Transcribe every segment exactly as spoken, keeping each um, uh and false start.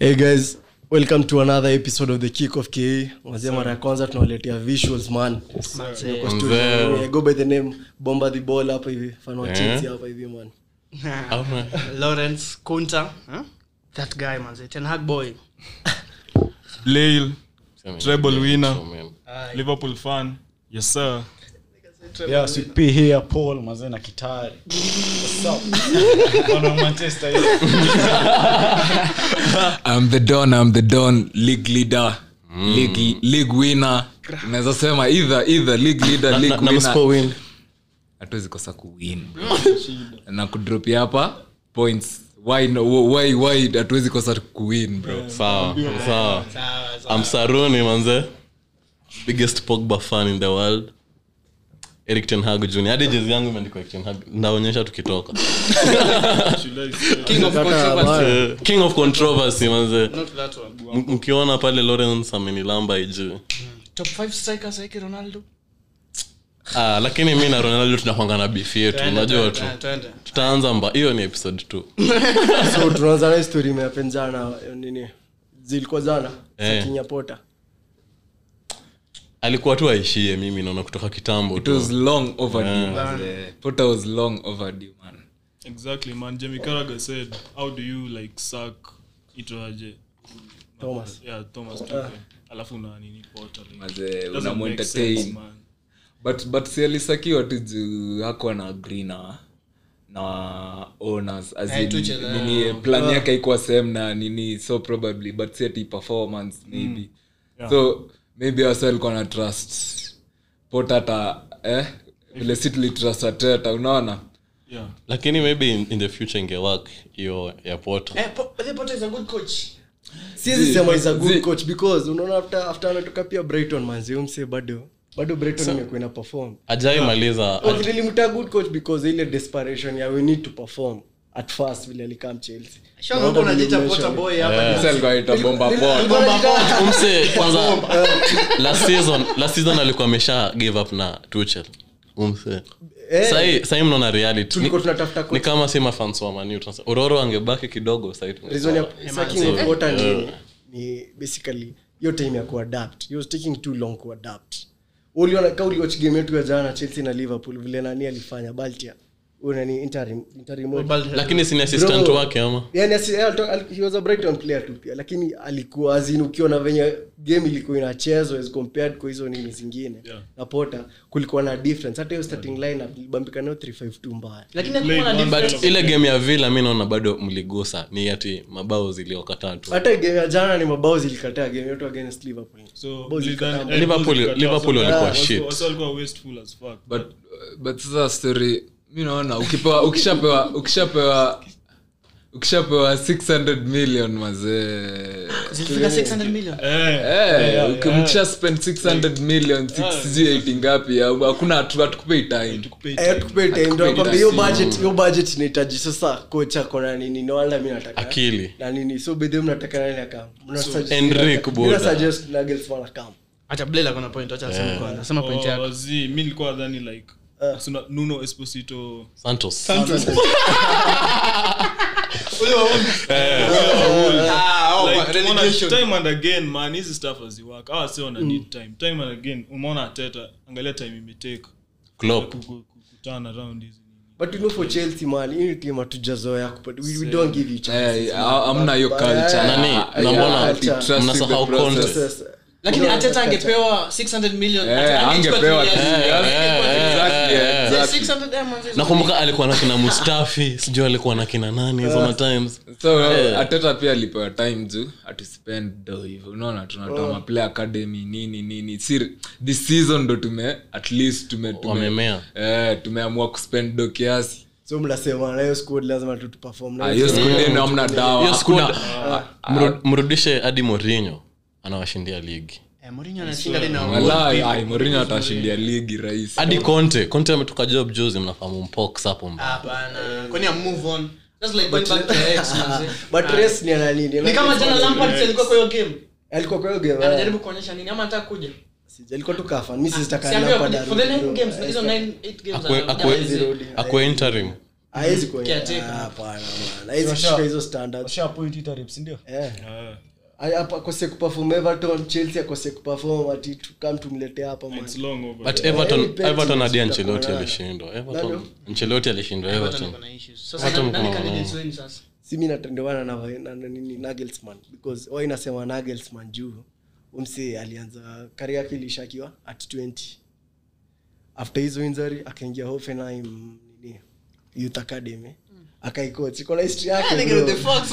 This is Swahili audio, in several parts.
Hey guys, welcome to another episode of the Kick of K. Mwanzo mara ya kwanza tunawaletea visuals man. Mzee. Go by the name Bomba the Ball hapa hivi. Fano Chelsea hapa hivi man. Lawrence Kunta, huh? That guy man, Ten Hag boy. Lyle, treble winner, Liverpool fan. Yes sir. Yeah, so P here Paul mazena kitari. What's up? On Manchester. I'm the Don, I'm the Don, league leader, mm. league league winner. Naweza sema either either league leader, league na, winner. Na win. Hatuwezi kosa kuwin. Na kudrop hapa points. Why no, why why hatuwezi kosa kuwin bro? Sawa. Sawa. I'm Saruni manze. Biggest Pogba fan in the world. Erik ten Hag Junior Hadi jezi yangu imeandikwa Erik ten Hag. Naonyesha tukitoka. King of controversy. King of controversy manze. Not that one. Mkiona pale Lawrence amenilamba iju. Top five strikers like Ronaldo. Ah, lakini mimi na Ronaldo tunakuanga na beef yetu, unajua tu. Tutaanza mba. Hiyo ni episode two. So tunaanza na story imepenzana nini? Zilikuwa jana. Eh. Sakinya Pota. Alikuwa tu aishie mimi naona kutoka kitambo It tu. was long overdue. Yeah. Potter was long overdue man. Exactly man. Jamie Carragher said, how do you like suck itoaje? Thomas. Yeah, Thomas Tuchel. Uh. Alafu na nini Potter like. Maze una entertain. But but si alisakiwa tu juu hakuwa na agree na na owners as hey, in Tuchel, nini uh, plan uh, yake iko same na nini so probably but set performance maybe. Mm. Yeah. So maybe also alikuwa na trust Potter ta eh ile sitli trust ateta unaona. Yeah. Lakini maybe in, in the future inge work hiyo ya Potter. Eh, but Potter is a good coach. Siwezi sema is a good coach because unaona after after anatoka pia Brighton manzi umse bado bado Brighton so, imekuwa ina perform. Ajai yeah. Maliza. Oh, nilimta good coach because ile desperation ya we need to perform at first vile alikam Chelsea. Shamba uko unajiita Potter boy hapa. Sasa alikuwa bomba ball. Umse kwanza last season last season alikuwa amesha give up na Tuchel. Umse. Eh, sai sai mnaona reality. Tulikuwa tunatafuta coach. Ni kama sema fans wa Man U tunasema Ororo angebaki kidogo sasa hivi. Reason ya sacking of Potter ni ni basically your time ya kuadapt. He was taking too long to adapt. Uliona kauli watch game yetu ya jana Chelsea na Liverpool vile nani alifanya Baltia. Una ni interim interim. Lakini si assistant wake ama. Yani he was a Brighton player tu pia lakini alikuwa azini ukiona venye game ilikuwa inachezwa as compared kwa hizo nini zingine. Yeah. Na Potter kulikuwa na difference. Hata hiyo starting lineup ilibambika nayo three five two mbaya. Lakini kulikuwa na difference. But ile game ya Villa mimi naona bado mligusa ni ati mabao ziliokataa tu. Hata game ya jana ni mabao zilikataa game yetu against Liverpool. So Liverpool Liverpool Liverpool walikuwa shit. Also walikuwa wasteful as fuck. But uh, but sasa story mimi naona ukipewa ukishapewa ukishapewa ukishapewa six hundred million mazee zilifika six hundred million eh eh ukisha spend six hundred million six eighty ngapi hakuna atukupei time eh tukupei time ndio kwamba hiyo budget hiyo budget inahitaji sasa kocha kona nini no wala mimi nataka akili na nini so bedem nataka nani akam mnasuggest Enrique Boda mnasuggest Nagelsmann akam acha Blair kuna point acha sema kwanza sema point yako wazi mimi nilikuwa dhani like uh, Nuno Esposito Santos Santos time and again man hizi stuff as you work ah sio na need time time and again umeona Teta angalia time imetake Klopp kukutana around hizi but you know for Chelsea man hii team hatujazoea but we, we don't give you chance eh amna hiyo culture nani na mbona mnasahau Conte lakini Ateta angepewa six hundred million angepewa exactly six hundred million. Nakumbuka alikuwa na kina Mustafi sijui alikuwa na kina nani hizo times so Ateta pia alipewa time juu atu spend do hivyo unaona tunatoa ma play academy nini nini si this season ndo tume at least tume wamemea eh tumeamua kuspend do kiasi so mnasema na hiyo squad lazima tu perform na hiyo squad ndio hamna dawa hiyo squad mrudishe hadi Mourinho anawashindia ligi. Eh Mourinho anashinda lina wallahi ai Mourinho atashindia ligi rais. Hadi Conte, Conte ametoka job juzi mnafahamu mpox hapo mbaya. Hapana. Kwani ya move on. Just like going back to X man. But rest ni ana nini? Ni kama jana Lampard alikuwa kwa hiyo game. Alikuwa kwa hiyo game. Anajaribu kuonyesha nini ama anataka kuja. Sija alikuwa tu kafa. Mimi sitaka Lampard. For the nine games, hizo nine eight games. Akwe akwe interim. haiwezi kwa Caretaker. hapana man haiwezi kushika hizo standards washa point ita reps ndio eh hapa akose kuperform Everton Chelsea akose kuperform ati to come tumlete hapa man It's long over. but Everton Any Everton hadi Pep Ancelotti tutakuwa alishindwa Everton Nani? Ancelotti alishindwa Everton Everton kuna issues sasa Everton nani kuna- candidates wenu sasa si mimi natendewana na na na nini Nagelsmann because wao inasema Nagelsmann juu umse alianza career yake ilishakiwa at twenty after hizo injury akaingia Hoffenheim nini youth academy akaikoach kuna history yake bro.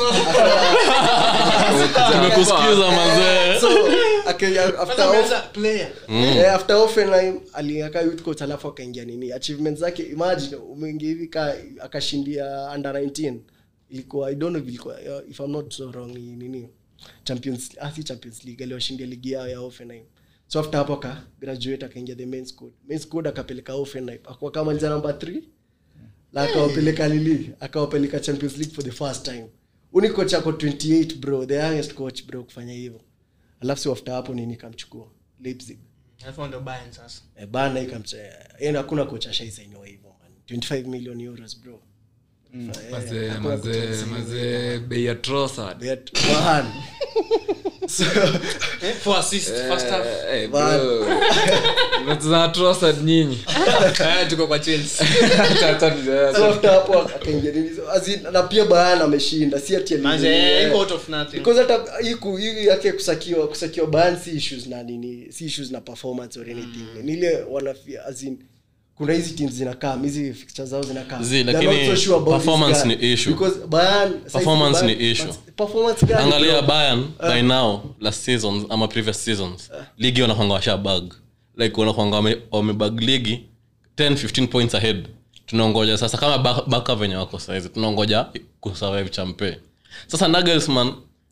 tumekusikiza manze So akaingia after sasa Hoff- ameanza player eh after Hoffenheim aliaka youth coach alafu akaingia nini achievements zake imagine umeingia hivi ka akashindia under nineteen ilikuwa I don't know if ilikuwa uh, if I'm not so wrong ni nini Champions ah si Champions League aliwashindia ligi yao ya Hoffenheim so after hapo aka graduate akaingia the main squad main squad akapeleka Hoffenheim akawa kama nja number three la akawapeleka lili akawapeleka Champions League for the first time uni coach ako twenty-eight bro the youngest coach bro kufanya hivyo alafu so after hapo nini kamchukua Leipzig alafu ndo Bayern sasa e bana ikamcha yeye hakuna coach ashaisainiwa hivyo man twenty-five million euros bro Mazee, mazee, mazee, bei ya Trossard. bet one so eh for assist first half Eh, eh, bro. Unataka Trossard nyinyi? eh tuko kwa Chelsea so after hapo akaingia nini so azin na pia Bayern ameshinda si ati manze ali- iko out of nothing because hata hiku hii yake kusakiwa kusakiwa Bayern si issues na nini si issues na performance or anything ni ile wanafia azin kuna hizi teams zinakaa hizi fixtures zao zinakaa Zi, lakini performance ni issue. because Bayern Performance ni issue. performance gani angalia bro? Bayern by now last seasons ama previous seasons ligi wanakwanga washa bag like wanakwanga wame- wamebag ligi ten fifteen points ahead tunaongoja sasa kama Ba- Barca venye wako saizi tunaongoja kusurvive champe sasa Nagelsmann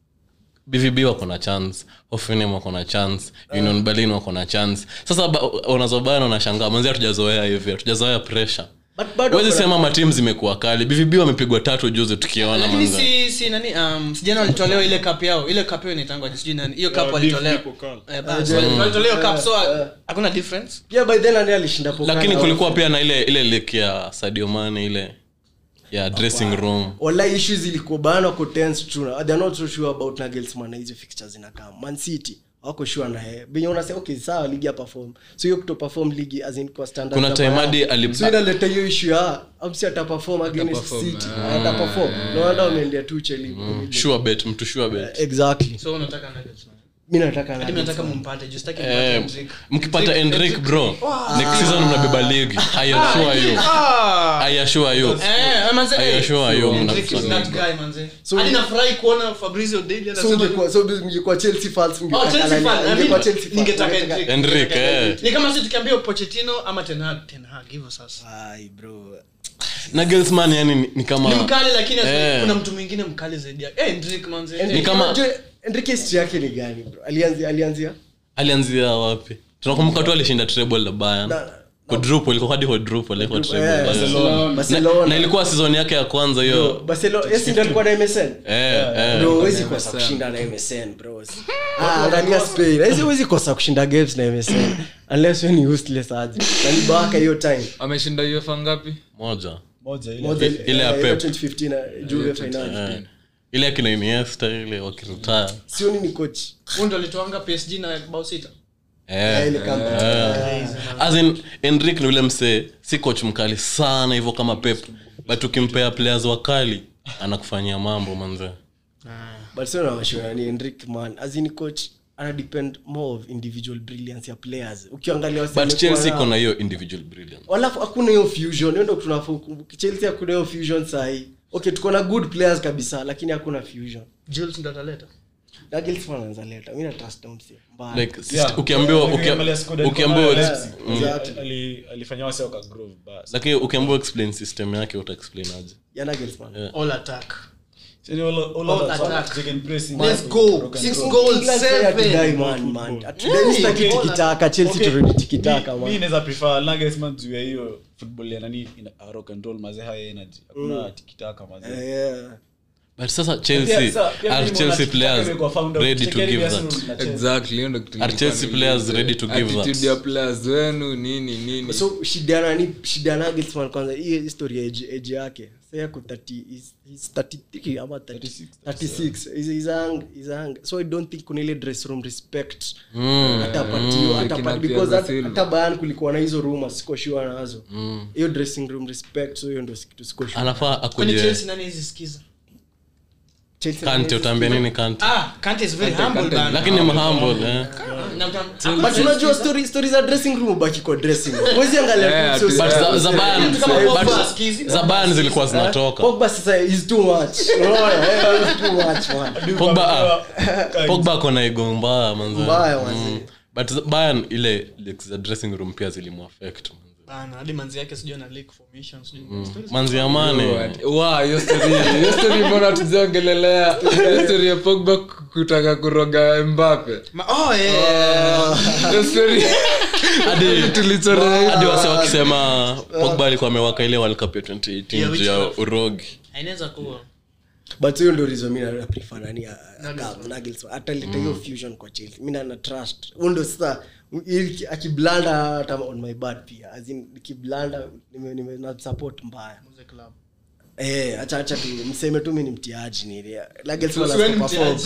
B V B wako na chance Hoffenheim wako na chance Union Berlin wako na chance sasa ba- unazobana unashangaa mwanzo hatujazoea hivi hatujazoea pressure But bado wezi kuna- sema matimu zimekuwa kali B V B wamepigwa tatu juzi tukiona lakini manza si si nani um sijana walitolewa ile cup yao ile cup yao inaitangwa sijui nani hiyo cup walitolewa eh basi walitolewa cup so hakuna difference pia by then nani alishinda pokal lakini kulikuwa pia na ile ile leki ya Sadio Mane ile ya dressing room wala issues ilikuwa bana ko tense true they are not so sure about Nagelsmann na hizo fixtures zinakaa Man City wako sure na yeye binyo unasema okay sawa ligi ya perform so hiyo kuto perform ligi as in kwa standard kuna time hadi ali so inaleta hiyo issue ya amsi ata perform against perform, City ata perform no wonder wameendea tu Chelsea sure bet mtu sure bet exactly so unataka Nagelsmann mimi nataka hadi na nataka mumpate just take eh, music mkipata Endrick bro next season mnabeba ligi I assure you I assure you eh manze I assure you Endrick is mnafanya that guy manze So- hadi nafurahi kuona Fabrizio Daily so anasema ungekuwa so ungekuwa Chelsea fans oh Chelsea fan ungekuwa Chelsea fan ningetaka Endrick Endrick eh ni kama sisi tukiambia Pochettino ama Ten Hag Ten Hag hivyo sasa ai bro Nagelsmann yani ni, ni ni kama mkali lakini Eh. kuna mtu mwingine mkali zaidi yake eh Endrick manze Ni kama- Enrique history yake ni gani bro alianzia alianzia alianzia wapi tunakumbuka tu alishinda treble la Bayern Na- quadruple ilikuwa hadi quadruple ilikuwa treble Eh, eh. Barcelona na, Barcelona na ilikuwa season yake ya kwanza hiyo Barcelona yes ndio alikuwa na M S N eh eh bro huwezi kosa kushinda na M S N bro ah angalia Spain hizi huwezi kosa kushinda games na M S N unless when you useless aje na ni baka hiyo time Ameshinda UEFA ngapi? moja moja ile Moja- ile ya eh, Pep. twenty fifteen na Juve final eh. ile akina Iniesta ile wakiretire sioni ni coach huyo ndo alitoanga P S G na bao sita eh ile kama as in Enrique ni ule msee si coach mkali sana hivyo kama Pep but ukimpea players wakali anakufanyia mambo manze Barcelona washona ni Enrique man as in coach ana depend more of individual brilliance ya players ukiangalia wasi but Chelsea iko na hiyo individual brilliance walafu hakuna hiyo fusion ndio ndo tunafaa Chelsea hakuna hiyo fusion sahi okay tuko na good players kabisa lakini hakuna fusion Jules ndo ataleta Nagelsmann anaanza leta mimi na trust him si mbaya like sist- ukiambiwa ukia- ukiambiwa Exactly. ali alifanya wase waka groove bas lakini ukiambiwa explain system yake uta explain aje ya Nagelsmann all attack sio all all All that attack. they can press let's go six goals England player to die, seven man man atudai staki tikitaka Chelsea turudi tikitaka mimi man naweza prefer Nagelsmann juu ya hiyo football ya nani ina rock and roll maze high energy hakuna tikitaka maze yeah but sasa Chelsea are Chelsea players ready to give that exactly you know are Chelsea players ready to give that attitude ya players wenu nini nini so shida ni shida na Nagelsmann kwanza hii historia age age yake sasa yako thirty is thirty-three ama thirty-six is is ang is ang so I don't think kuna ile dress room respect atapatiwa atapatiwa because hata Bayern kulikuwa na hizo rumors siko sure nazo hiyo dressing room respect so hiyo ndio kitu siko sure anafaa akuje Chelsea nani hizi sikiza Kante utambia nini Kante ah Kante is very humble bana lakini ni humble eh but unajua story stories za dressing room baki kwa dressing huwezi angalia but za Bayern za Bayern zilikuwa zinatoka Pogba sasa is too much unaona is too much man Pogba Pogba kona ego mbaya manzi mbaya manzi but Bayern ile leaks za dressing room pia zilimuaffect bana hadi manzi yake sijui na leak formation sijui manzi ya Mane wow hiyo story hiyo story mbona tuziongelelea story ya Pogba kutaka kuroga Mbappe oh yeah hiyo story hadi tulichora hadi wase wakisema Pogba alikuwa amewaka ile World Cup ya twenty eighteen ya urogi inaweza kuwa but hiyo ndio reason mimi na prefer nani ya Nagelsmann hata leta hiyo fusion kwa Chelsea mimi na trust undo sasa akiblanda hata on my bad pia as in kiblanda nime nime na support mbaya Muse club eh acha acha tu mseme tu mimi ni mtiaji ni ile Nagelsmann ana perform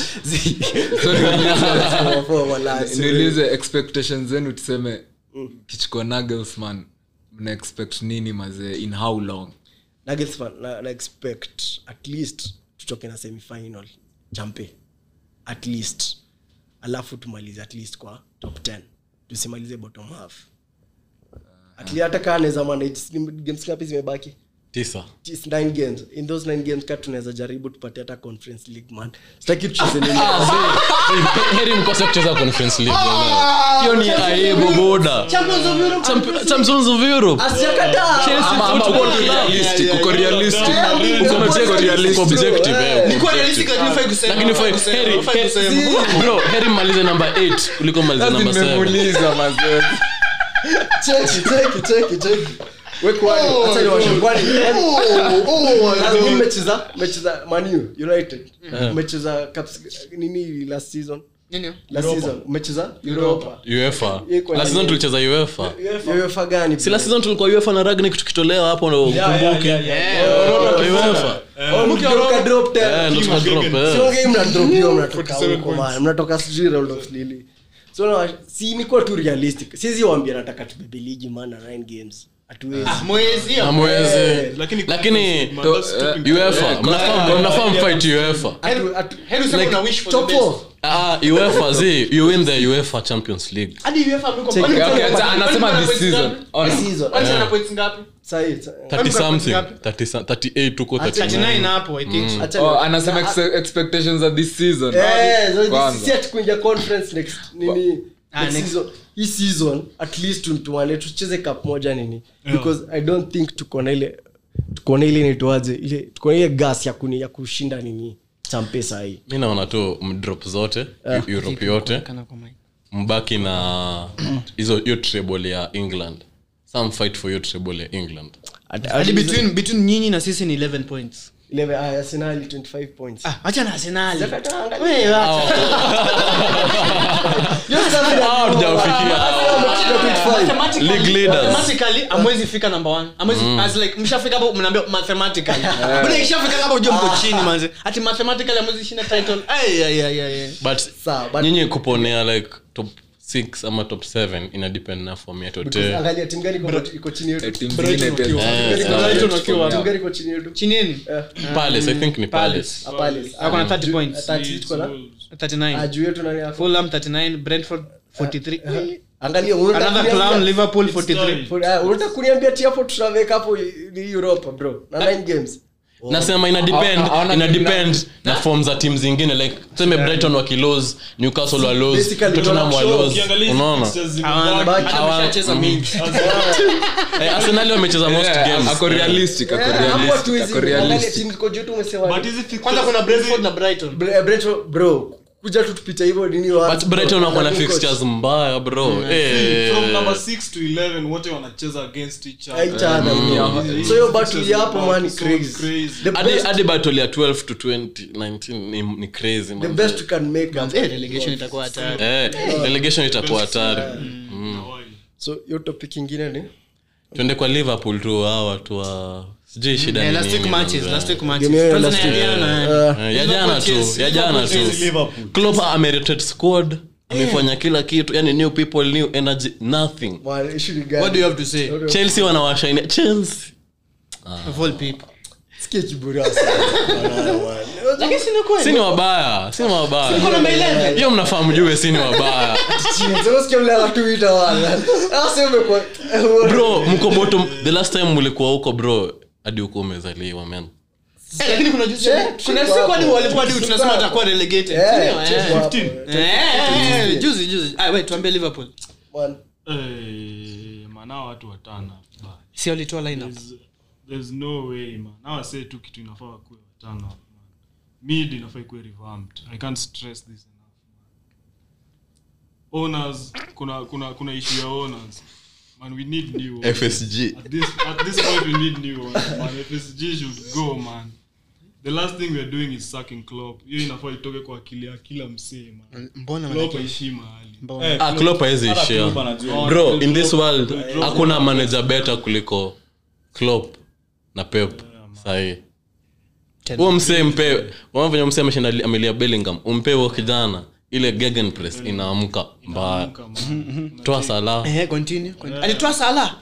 perform wala niulize expectations zenu tuseme kichukua Nagelsmann mna expect nini mazee in how long Nagelsmann na, na expect at least tutoke na semi final champion at least alafu tumalize at least kwa top ten tusimalize bottom half at least hata kana anaweza manage games ngapi zimebaki tisa nine games in those nine games kati tunaweza jaribu tupate hata conference league man sitaki tucheze nini heri mkose kucheza conference league hiyo ni aibu boda Champions of Europe Champions of Europe asiakata Chelsea football realistic uko realistic uko realistic objective uko realistic lakini kusema lakini heri bro heri malize number eight kuliko malize number seven nimemuuliza mazee check check check check wewe kwani acha ni washangwani oh oh umecheza umecheza Man U United umecheza cups nini last season nini last season umecheza Europa UEFA last season tulicheza UEFA UEFA gani si last season tulikuwa UEFA na Ragnick tukitolewa hapo ndo ukumbuke UEFA mkiroka drop tena ndo tukadrop sio game na drop hiyo mnatoka huko man mnatoka sijui round of lili so si niko tu realistic sizi waambia nataka tubebe ligi man na nine games hatuwezi ah mwezi hamwezi lakini lakini UEFA mnafahamu mnafahamu fight UEFA hebu sema una wish for the best ah UEFA zi you win the UEFA Champions League hadi UEFA mko okay anasema this season this season acha na points ngapi sahi thirty something thirty-eight tuko thirty-nine hapo I think oh anasema expectations of this season eh so this year tukuingia conference next nini next season hii season at least tuwale tucheze cup moja nini because I don't think tuko na ile tuko na ile inaitwaje ile tuko na ile gas ya kuni ya kushinda nini champesa hii mimi naona tu mdrop zote Europe yote mbaki na hizo hiyo treble ya England some fight for your treble ya England hadi between between nyinyi na sisi ni eleven points eleven ah Arsenal twenty-five points ah acha na Arsenal wewe acha ah hujafikia league leaders mathematically amwezi fika number one amwezi as like mshafika hapo mnaambia mathematically bado ikishafika hapo unajua mko chini manze ati mathematically amwezi shinda title ay ay ay ay but nyinyi kuponea like top six ama top seven ina depend na form yetu yote angalia timu gani iko chini yetu timu zingine pia Brighton wakiwa timu gani iko chini yetu chini nini Palace I think ni Palace Palace ako na thirty points thirty tuko na thirty-nine aju yetu nani hapo Fulham thirty-nine Brentford forty-three angalia another clown Liverpool forty-three unataka kuniambia tia hapo tutaweka hapo Europa bro na nine games nasema ina depend ina depend na form za teams zingine like tuseme Brighton wakilose Newcastle wa lose Tottenham wa lose unaona ameshacheza mingi eh Arsenal wamecheza most games ako realistic ako realistic ako realistic timu iko juu tu umesema kwanza kuna Brentford na Brighton Brentford bro kuja tu tupita hivyo nini wa but Brighton wako na fixtures mbaya bro eh from number six to eleven wote wanacheza against each each other other so yo battle ya hapo man is crazy the hadi best hadi battle ya twelve to twenty nineteen ni, ni crazy the man best you can make Eh, relegation itakuwa hatari. eh relegation itakuwa hatari so yo topic nyingine ni twende kwa Liverpool tu hao watu wa sijui shida Eh, ni last week nini matches, manze. last week matches. Game ya Kwanza last na week. Diana na- Eh, ya jana tu ya jana tu Liverpool. Klopp amerited squad amefanya kila kitu yani new people new energy nothing man issue ni gani What do you have to say? Chelsea wanawashainia Chelsea Of all people. sikia kiburi sana Lakini si ni kweli. si ni wabaya si ni wabaya Uko number eleven. hiyo mnafahamu jue si ni wabaya sio sikia mla watu ita wala sasa umekuwa bro mko bottom the last time mlikuwa huko bro hadi huko umezaliwa man Eh, lakini kuna juzi kuna siku hadi walikuwa hadi tunasema atakuwa relegated. Sio? Eh. Eh, juzi juzi. Ah, wait, tuambie Liverpool. man eh manao watu watana bye Si walitoa lineup. there's, there's no way man now I say tu kitu inafaa kuwe watana man mid inafaa kuwe revamped I can't stress this enough man. Owners kuna kuna kuna issue ya owners man we need new owners. F S G at this at this point we need new owners man F S G should go man the last thing we are doing is sucking Klopp hiyo inafaa itoke kwa akili ya kila msee man Mbona Klopp manake? aishi mahali Eh, ah Klopp haizi hata ishia Klopp anajua. bro in this world hakuna manager better kuliko Klopp na Pep sahi huo msee mpe wanafanya msee ameshinda Amelia Bellingham umpe huo kijana ile gegenpress inaamka mbaya toa Salah Eh, continue. continue. Alitoa Salah.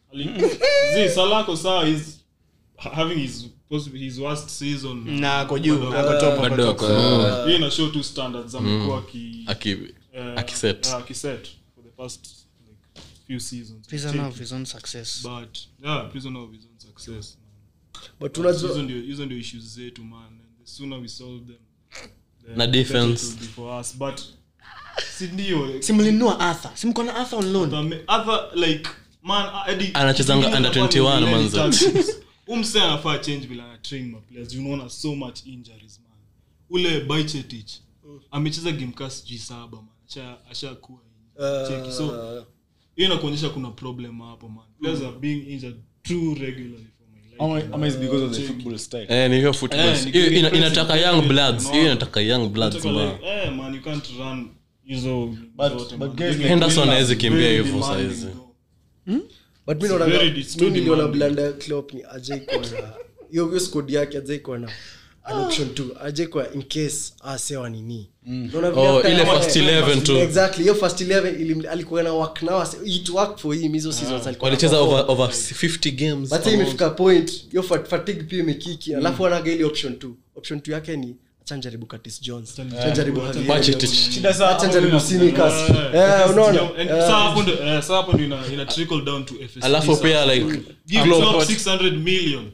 Zee, Salah ko sawa is having his possibly his worst season Na ako juu, Bado- ako top, ako bado top. ako hii ina show two standards amekuwa ki aki eh, akiset. yeah, akiset for the past like few seasons Prisoner of his own success. but yeah prisoner of his own success but hizo tunajua ndio hizo ndio issues zetu man and the sooner we solve them the Na better defense. it will be for us but si ndio Si mlinunua Arthur. Si mko na Arthur on loan. the other like man Eddie Anachezanga under twenty-one manze. umse anafaa change bila ana train my players you know so much injuries man ule Bajcetic amecheza game cast G seven man acha ashakuwa cheki so hiyo inakuonyesha kuna problem hapo man players are being injured too regularly for my life Ama ama is because of the football style. eh ni hiyo football Eh, ni hiyo ina- defensive inataka young defensive, bloods no. hiyo inataka young bloods Nataka mbaya like, eh man you can't run hizo But- zote, but man. guys Like, like Henderson Villas, hawezi kimbia very hivyo demanding, saizi. though. but mimi naona very- it's too mimi niliona demanding. blanda Klopp ni ajai kwa na hiyo hiyo squad yake ajai kwa na an option two ajai kwa in case asewa nini unaona vile Oh, hata ile kama- first eleven tu. exactly hiyo first eleven ili alikuwa na work now it work for him hizo seasons alikuwa walicheza na over perform. over fifty games but imefika point hiyo fat- fatigue pia imekiki alafu anaga ile option two option two yake ni acha jaribu Curtis Jones acha jaribu Javier Watch it. Jones. Shida sana acha hapo jaribu mimi na- Simikas eh unaona And Eh, sasa hapo ndo eh, sasa hapo ndo ina ina trickle down to F S G alafu sasa. pia like give Klopp- Klopp six hundred million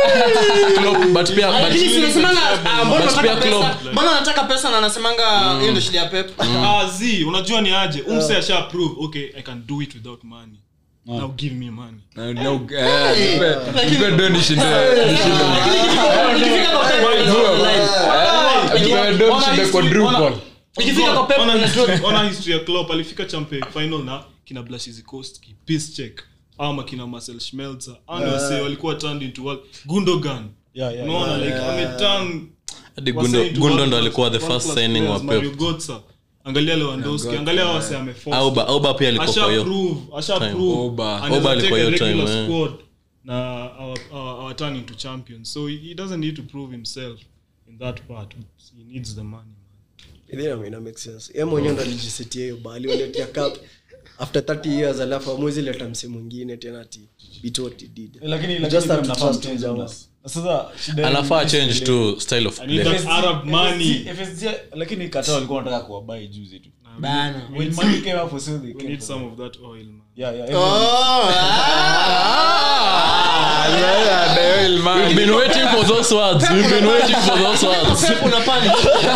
Klopp, but pia but Lakini si unasemanga, ah, mbona But pia anataka Klopp- pesa? Mbona anataka pesa na anasemanga hiyo ndio shida ya Pep. ah z unajua ni aje umse asha prove okay I can do it without money now give me money Na- na- eh, nipe- nipe do nishinde- nishinde. Ikifika kwa Pep unajua line. Nipe do nishinde quadruple. Ikifika kwa Pep Ona unajua history- ona history ya Klopp alifika champion final na kina Blaszczykowski peace check ama kina Marcel Schmelzer ana wase walikuwa turned into world Gundogan Yeah, yeah, unaona like ameturn hadi wase Gundo into Gundo world ndo class- alikuwa the world first class signing wa players. Mario Pep Götze angalia Lewandowski angalia wase ameforce Auba Auba pia alikuwa asha kwa hiyo prove asha time. prove Oba. anaweza Oba take alikuwa a hiyo regular time, eh. squad na our, our, our turn into champions so he, he doesn't need to prove himself in that part he needs the money man. Ile ina make sense yeye mwenyewe ndo alijisetia hiyo bali waletia cup after thirty years alafu amwezi leta msimu mwingine tena ati beat what he did Lakini You lakini just have to mnafaa trust mchange him, jamaa. owners. Sasa shida anafaa ni- change to style of I need play that Arab money F S G lakini Qatar walikuwa wanataka kuwabai juzi tu. bana. When money came up for sale they we came need for some them. of that oil man Yeah, yeah. Oh, we've been waiting for those words we've been waiting for those words Pep una panic.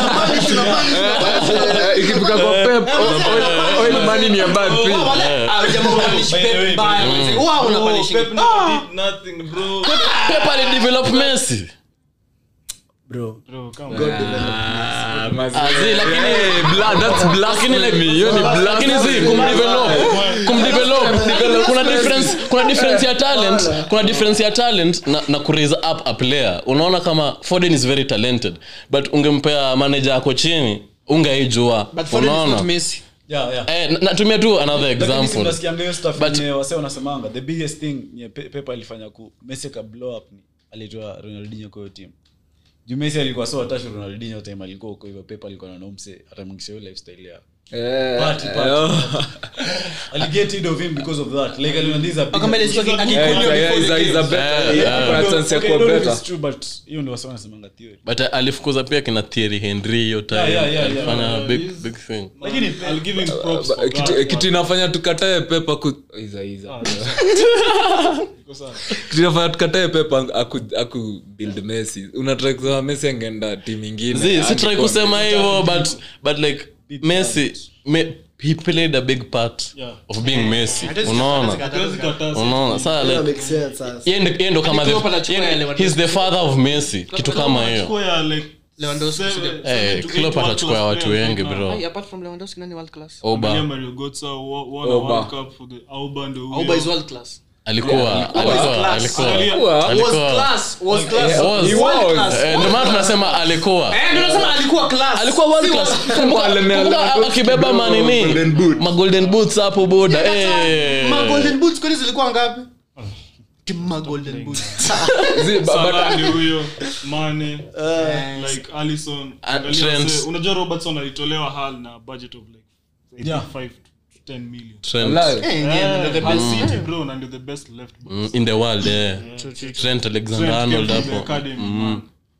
Eh, ikifika kwa Pep, o- oil- oil money ni a bad thing. Oh, wale, ah, jamaa wananish By the way, Pep mbaya, manzi. Wow, una oh, panish. Pep never did nothing bro Pep alidevelop Messi bro bro come God on develop Messi. Azi, lakini Blood, that's blasphemy. Hiyo ni lakini zi kumdevelop kumdevelop kuna difference kuna difference ya talent kuna difference ya talent na, na kuraise up a player. Unaona kama Foden is very talented but ungempea manager yako chini ungeijua. Unaona Messi yeah yeah eh natumia tu another example unasikia hiyo stuff But- yenye wase wanasemanga the biggest thing nye Pe- Pep alifanya ku Messi ka blow up ni alitoa Ronaldinho kwa hiyo team. Juu Messi alikuwa so attached to Ronaldinho time alikuwa huko hivyo Pep alikuwa na nomse hata mwingine hiyo lifestyle yao. Eh, Party, party. I'll get rid of him because of that. Like I these are kama ile siku yeah, akikunywa yeah, before is a- is a better- Yeah. kuna chance ya Okay, kuwa no, no, better. it's true but hiyo ndio wase wanasemanga theory. but uh, alifukuza pia kina Thierry Henry hiyo time Yeah, yeah, yeah, alifanya yeah. big He's- big thing Lakini I'll give him props Ba- for kitu- that, kitu but- inafanya tukatae Pepa ku iza iza Iko sawa. kitu inafanya tukatae Pepa aku aku build Messi unataka kusema Messi angeenda team nyingine Zi, si try angekuwa- kusema hivyo but but like Messi me, he played a big part Yeah. of being Messi. Hatuwezi Unaona? kukata- Hatuwezi kataa Unaona? Sasa That like makes sense sasa. yeye ndo- yeye ndo kama Alikuwa pala the chukua yale yeye- watu- he's the father of Messi kitu kama hiyo. Chukua ya like Lewandowski, seven- sio? seven Eh to eight Klopp world atachukua class watu players wengi right now. bro. Hey, apart from Lewandowski nani world class Oba Angalia Mario Götze wa- won a Oba. World Cup for the Auba ndio huyo. Auba is world class alikuwa alikuwa class. alikuwa Angalia- Wa- was alikuwa class was class was He world was. class eh, ndio maana tunasema alikuwa eh ndio nasema alikuwa class alikuwa world class. Kumbuka kumbuka akibeba manini Golden boot. ma golden boots hapo boda eh ma golden boots kwani zilikuwa ngapi kima golden boots Zi, ba- but- Salah ndio huyo, Mane, Eh, like Alisson. Ah, Angalia Trent. wase- unajua Robertson alitolewa Hull na budget of like Yeah. five to ten million. Trent Wallahi. eh, yeah, they're the Man best City, bro, na ndio the best left back. mm, in the world eh Trent Alexander Trent Arnold came from the hapo academy, man.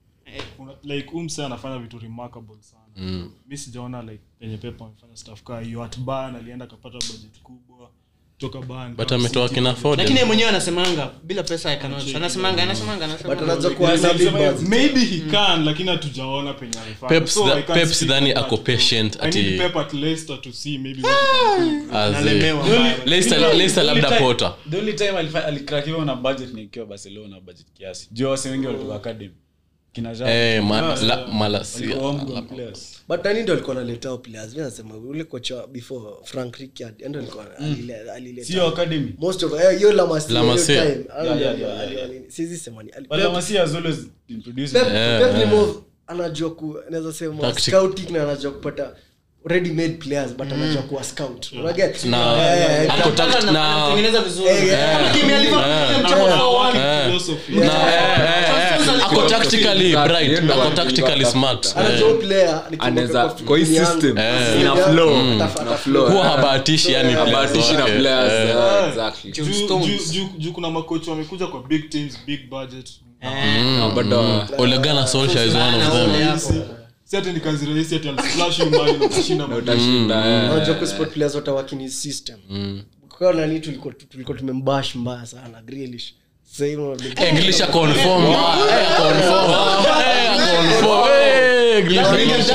Una- like umse anafanya vitu remarkable sana. Mi sijaona like penye Pepa amefanya stuff kaa hiyo. At Bayern alienda akapata budget kubwa toka Bayern. but kama ametoa City. kina lakini yeye Foden mwenyewe anasemanga bila pesa I cannot anasemanga anasemanga But anasemanga anaweza kuwa na big buzz. Maybe he can, lakini hatujaona penye amefanya. Pep So, I can't Pep speak sidhani on that, ako bro. patient I need ati Pep at Leicester to see maybe what he can do. azi Analemewa. Leicester Leicester labda Potter The only time alifa- alicrack hivyo na budget ni ikiwa Barcelona budget kiasi. Juu wase wengi walitoka academy. Kina Xavi. eh ma- Yeah, la- yeah. Malasia Walikuwa homegrown players. But nani ndo alikuwa analeta hao players? Mimi nasema ule kocha before Frank Rijkaard ndio alikuwa alile- alileta. Sio academy. Most of eh, hiyo La Masia. La hiyo Masia. time. Ah, Yeah, yeah, ali- yeah, ali- yeah. ali- siwezi sema ni ali- But Pep- Lamasi has always been producing. Pep Yeah, Pep ni yeah. more anajua ku naweza sema Tactic. scouting na anajua kupata ready made players but anajua kuwa scout. Unaget? Na- Eh, eh, ako tact- na anatengeneza vizuri Eh, yeah. kama timu ya Liverpool mchezo wa one Philosophy. na eh, eh, ako tactically Exactly. bright ako tactically smart anajua eh. player ni Anaweza kumbuka kwa hii timu yangu. system Eh. ina flow Atafa- ina atafa- flow huwa habatishi yani habatishi na players players wake. Eh. yeah, exactly Juu- juu- juu- juu kuna makocha wamekuja kwa big teams, big budget. No, but uh, Ole Gunnar Solskjaer is one of them Si ati ni kazi rahisi ati alisplash you man na kushinda man. utashinda eh. unajua ku sport players wote working in system kwa nani tulikuwa tulikuwa tumembash mbaya sana Grealish sasa hivi unaona- eh Grealish confirm eh confirm eh confirm eh Grealish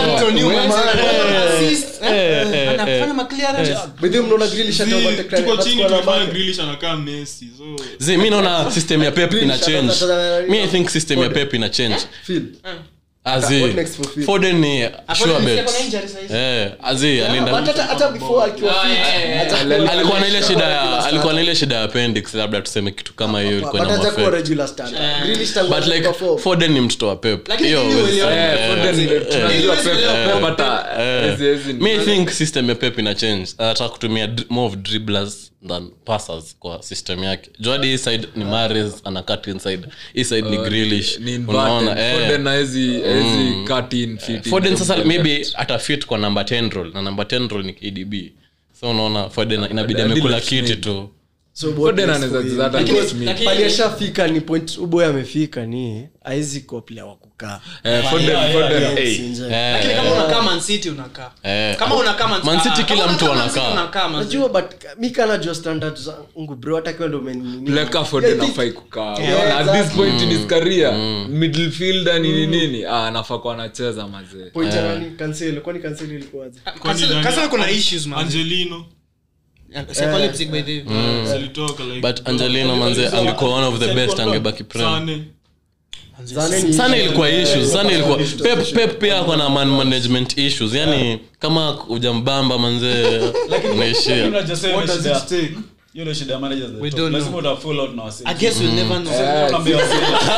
anafanya ma clearance By the way, mnaona Grealish hata Zi, overtake tuko Ryan, chini atakuwa na tulifanya bake. Grealish anakaa Messi. So zi mimi naona system ya Pep ina change me I think system ya Pep ina change Phil, azi What next for Phil? Foden ni sure bet kuna injury sasa eh azi but alienda hata hata before akiwa Ah, fit yeah, yeah, yeah. atakuwa- alikuwa na ile shida ya alikuwa na ile shida ya appendix labda tuseme kitu kama hiyo ilikuwa but na hajakuwa mafe regular starter. Grealish tangu but like perform. Foden ni mtoto wa Pep Lakini hiyo mimi huwezi- waliona- eh, Eh, Foden, eh, tunajua eh, Pep, eh, Pep hata, eh. ezi- ezi ni- me I think system ya Pep ina change anataka kutumia dri- more of dribblers than passers kwa system yake Jordi hii side ni Mahrez ana cut inside hii side ni Grealish ni unaona inverted. eh Foden hawezi- hawezi cut in, fit in. Foden sasa maybe atafit kwa number ten role na number ten role ni K D B so unaona Foden inabidi amekula kiti tu So what Foden next anaweza for him? cheza hata Lakini- Smith. lakini- Pali ashafika ni point uboy amefika ni haizi kuwa player wa kukaa Eh, Foden- Foden, hey. Sinja. eh lakini kama unakaa Man City unakaa Eh. kama unakaa Man Man City ah, kila kama mtu unakaa Man City anakaa. unakaa Man City. najua but mi kana jua standard zangu bro hata kiwa ndo umenini- Pleka Foden Yeah, hafai kukaa. Yeah, Unaona, at exactly. this point in his career, midfielder nini nini, ah, anafaa kuwa anacheza mazee. point ya nani Cancelo kwani Cancelo ilikuwaje Kwani Cancelo- nani- Cancelo kuna issues man Angelino psycholeptic by the way zilitoka like but Angelino manze angekuwa one of the best angebaki prem Sane. Zane sana ilikuwa issues sana ilikuwa pep pep pia kwa na man management issues yani kama ujambamba manze unaishia Unajua sasa What does shida- it take? hiyo ndio shida ya managers at We the don't top. know. Lazima uta fall out na wase. I guess we'll never know. Unaambia wase,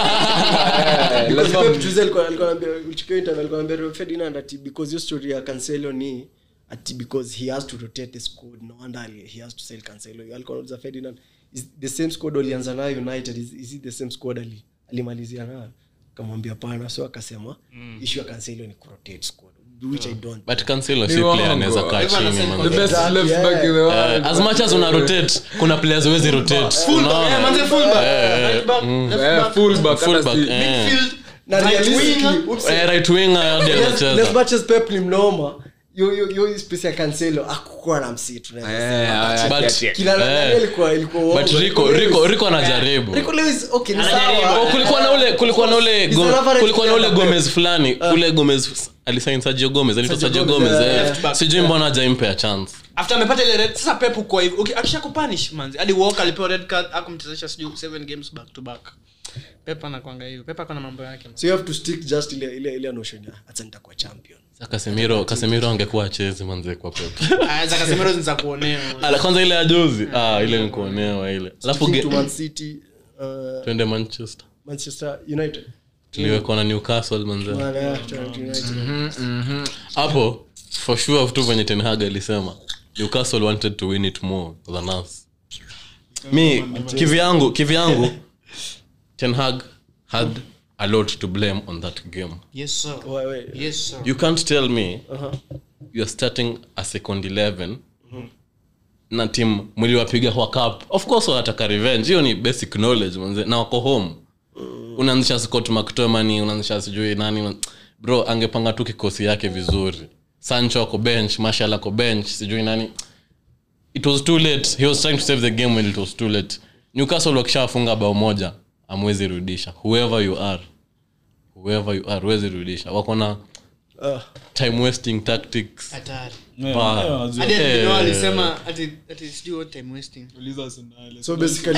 because Pep Tuzel alikuwa alikuwa anambia ulichukua interview alikuwa anambia Ferdinand ati because your story ya Cancelo ni ati because he has to rotate the squad no wonder he has to sell Cancelo alikuwa anauliza Ferdinand is the same squad alianza nayo United is, is it the same squad ali alimalizia nayo akamwambia pana so akasema issue ya Cancelo ni rotate squad which I don't but Cancelo si player anaweza kaa chini the man best left back in the world as much as una rotate kuna players huwezi rotate Fullback, eh, manze fullback. Right back, left eh back, fullback fullback hata si- eh midfield, na right realistically winger. Eh, right winger hadi as anacheza much as Pep ni mnoma yo yo yo space ya Cancelo akukua na msitu Eh, naweza ah, But- ati- ati- kila nani Eh. ilikuwa ilikuwa but Rico Rico Rico anajaribu Rico Lewis okay ni Anajaribu. sawa Oh, kulikuwa na ule kulikuwa na ule He's go- an average kulikuwa na ule player. Gomez fulani ule Gomez alisign Sergio Gomez alitoa Sergio Sergio Gomez, Gomez eh, eh. left back. sijui mbona hajampea chance After amepata ile red sasa Pep kwa hivyo okay akisha kupunish manzi hadi Walker alipewa red card akumchezesha sijui seven games back to back Pep anakuanga hivyo Pep akona mambo yake man. so you have to stick just ile ile ile notion ya acha nitakuwa champion Sasa Casemiro Casemiro angekuwa acheze manze kwa Pep Ah, za Casemiro zinza kuonea man. ala kwanza ile ya juzi ah ile ni kuonewa ile alafu Sticking to ge- Man City uh, twende Manchester Manchester United tuliwekwa na Newcastle manze Man, yeah, United hapo for sure tu venye Ten Hag alisema Newcastle wanted to win it more than us mi kivyangu kivyangu Ten Hag had a lot to blame on that game Yes sir. Wait, wait. Yes sir. you can't tell me Uh-huh. you're starting a second eleven na team mliwapiga kwa cup of course wanataka revenge hiyo ni basic knowledge manze na wako home unaanzisha Scott McTominay unaanzisha sijui nani bro angepanga tu kikosi yake vizuri Sancho ako bench Martial ako bench sijui nani it was too late he was trying to save the game when it was too late Newcastle wakishafunga bao moja amwezi rudisha whoever you are whoever you are wezi rudisha wako na Uh, time wasting tactics Hatari. Yeah, Wow. yeah, wanajua. Hadi Eh. ndio alisema ati ati sijui what time wasting. Uliza Arsenal. so basically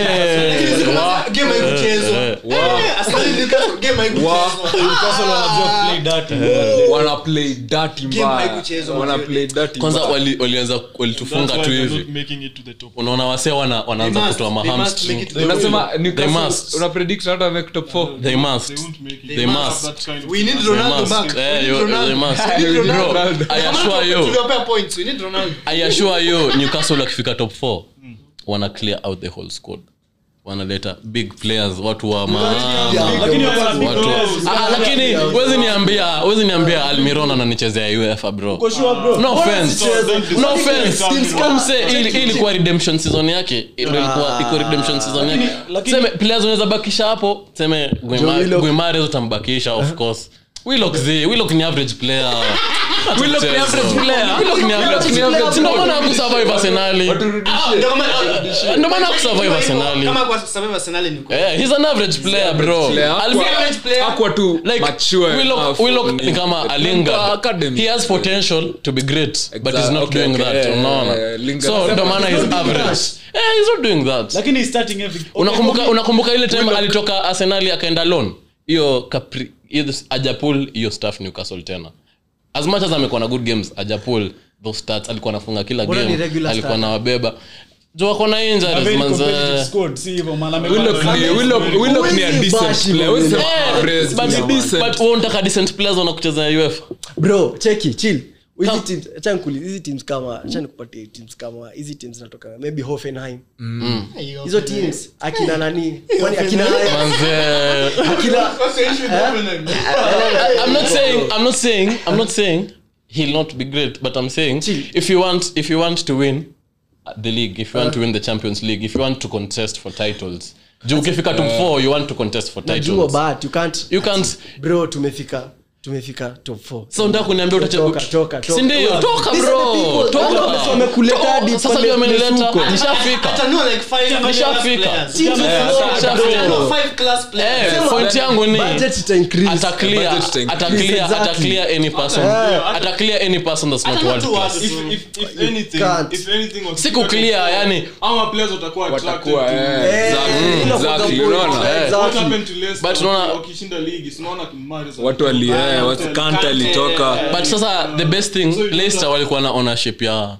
Game haikuchezwa. Eh, Arsenal Newcastle game haikuchezwa. Newcastle wanajua play dirty. wana play dirty Game mbaya haikuchezwa wana mazuri. play dirty kwanza mbaya. wali- walianza walitufunga That's tu why they're hivi not making it to the top. unaona wasee wana, wanaanza They kutoa must- they must mahamstring make it to the unasema They Newcastle must. una predict hata make top four they must They won't make it. They don't must. have that kind of We need team. Ronaldo must. back. Eh, We need you- Ronaldo. they must. We need We need Ronaldo. Ronaldo. I assure you Tuliwapea points. We need Ronaldo. I assure you Newcastle wakifika top four wana clear out the whole squad wanaleta big players watu wa ma Lakini wana big watu players. ah lakini wezi niambia wezi niambia Almiron ananichezea UEFA bro Uko sure, bro? no offense no offense Teams come say ili ili ilikuwa redemption season yake ndio ilikuwa iko redemption season yake lakini- sema players unaweza bakisha hapo sema Willock. Guimare utambakisha of course Willock zi Willock ni average player Willock ni average player. Willock ni average player ndio maana hakusurvive Arsenal Ah, ndio kama- ndio maana hakusurvive Arsenal Kama kwa sababu Arsenal ni kwa. eh he's an average player bro Player. Almi- Aqua- average player. Aqua tu like mature Willock enough. Willock ni kama a Lingard Academy. he has potential to be great but he's not Okay, doing okay, that yeah, yeah, unaona yeah, Lingard. so ndio maana he's average eh he's not doing that Lakini starting every unakumbuka unakumbuka ile time alitoka Arsenal akaenda loan hiyo Capri hiyo Ajapul hiyo staff Newcastle tena as much as amekuwa na good games Ajapul those stats alikuwa anafunga kila Mbona ni game regular alikuwa starter? na wabeba jo wako na injuries manze squad si hivyo maana Willock ni Willock Willock ni a Huwezi decent bashi player Willock. Wewe Eh, sema average but- ni decent. but wewe unataka decent players wanakucheza UEFA bro cheki chill hizi Come. teams acha nikuli hizi teams kama acha nikupatie teams kama hizi teams zinatoka maybe Hoffenheim hizo teams akina nani kwani akina manze akina I'm not saying I'm not saying I'm not saying he'll not be great but I'm saying Chill. if you want if you want to win the league if you want to win the Champions League if you want to contest for titles juu ukifika top four you want to contest for najua titles but you can't you can't bro tumefika tumefika top four. So ndio kuniambia utacheza toka si ndio toka bro toka wamekuleta hadi sasa ndio amenileta nishafika hata no like five nishafika five class players eh point yangu ni budget ita increase ata clear ata clear ata clear any person ata clear any person that's not world class if if if anything if anything was siku clear yani our players watakuwa attracted watakuwa eh exactly unaona what happened to Leicester but unaona wakishinda ligi unaona kimari watu wali eh watu Kante alitoka but sasa the best thing Leicester walikuwa na ownership ya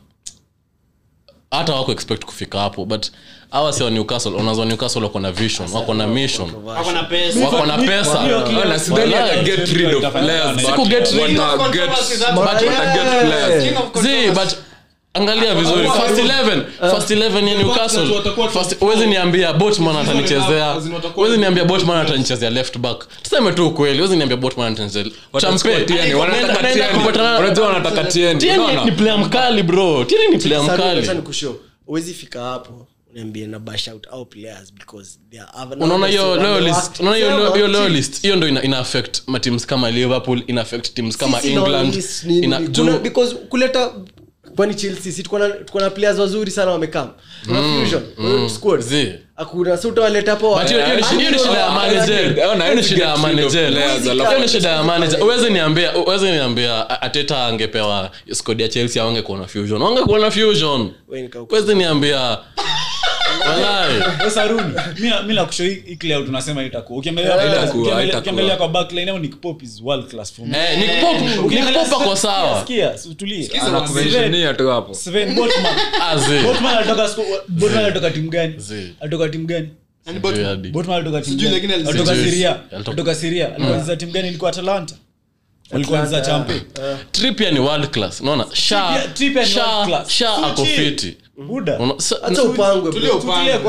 hata wako expect kufika hapo but hawa si wa Newcastle unazo Newcastle wako na vision wako na mission wako na pesa wako na pesa na sidhani ata get rid of players siku get rid of get but get players see but angalia vizuri first eleven first eleven ya Newcastle first uwezi niambia Botman atanichezea uwezi niambia Botman atanichezea left back tuseme tu ukweli uwezi niambia Botman atanichezea champion wanataka tieni unajua wanataka tieni unaona ni player mkali bro tieni ni player mkali sana kushow uwezi fika hapo uniambie na bash out our players because they are unaona hiyo low list unaona hiyo hiyo low list hiyo ndio ina, ina affect ma teams kama Liverpool ina affect teams kama England ina because kuleta kwani Chelsea si tuko na tuko na players wazuri sana wamekaa tuna fusion squad hakuna sasa utawaleta hapo but hiyo ni shida ya manager hiyo ni shida ya manager hiyo ni shida ya manager uweze niambia uweze niambia Ateta angepewa squad ya Chelsea wangekuwa na fusion wangekuwa na fusion uweze niambia wallahi sasa Runi mimi mimi nakushow hii clear tunasema itakuwa ukiangalia ukiangalia kwa backline au Nick Pope is world class for me eh Nick Pope Nick Pope kwa sawa sikia utulie anakumentionia tu hapo Sven Botman azi Botman anatoka Botman anatoka timu gani anatoka timu gani Botman anatoka timu gani anatoka Syria anatoka Syria alianza timu gani ilikuwa Atalanta walikuwa za champion Trippier ni world class unaona sha sha sha ako fiti buda hata upangwe tulie upangwe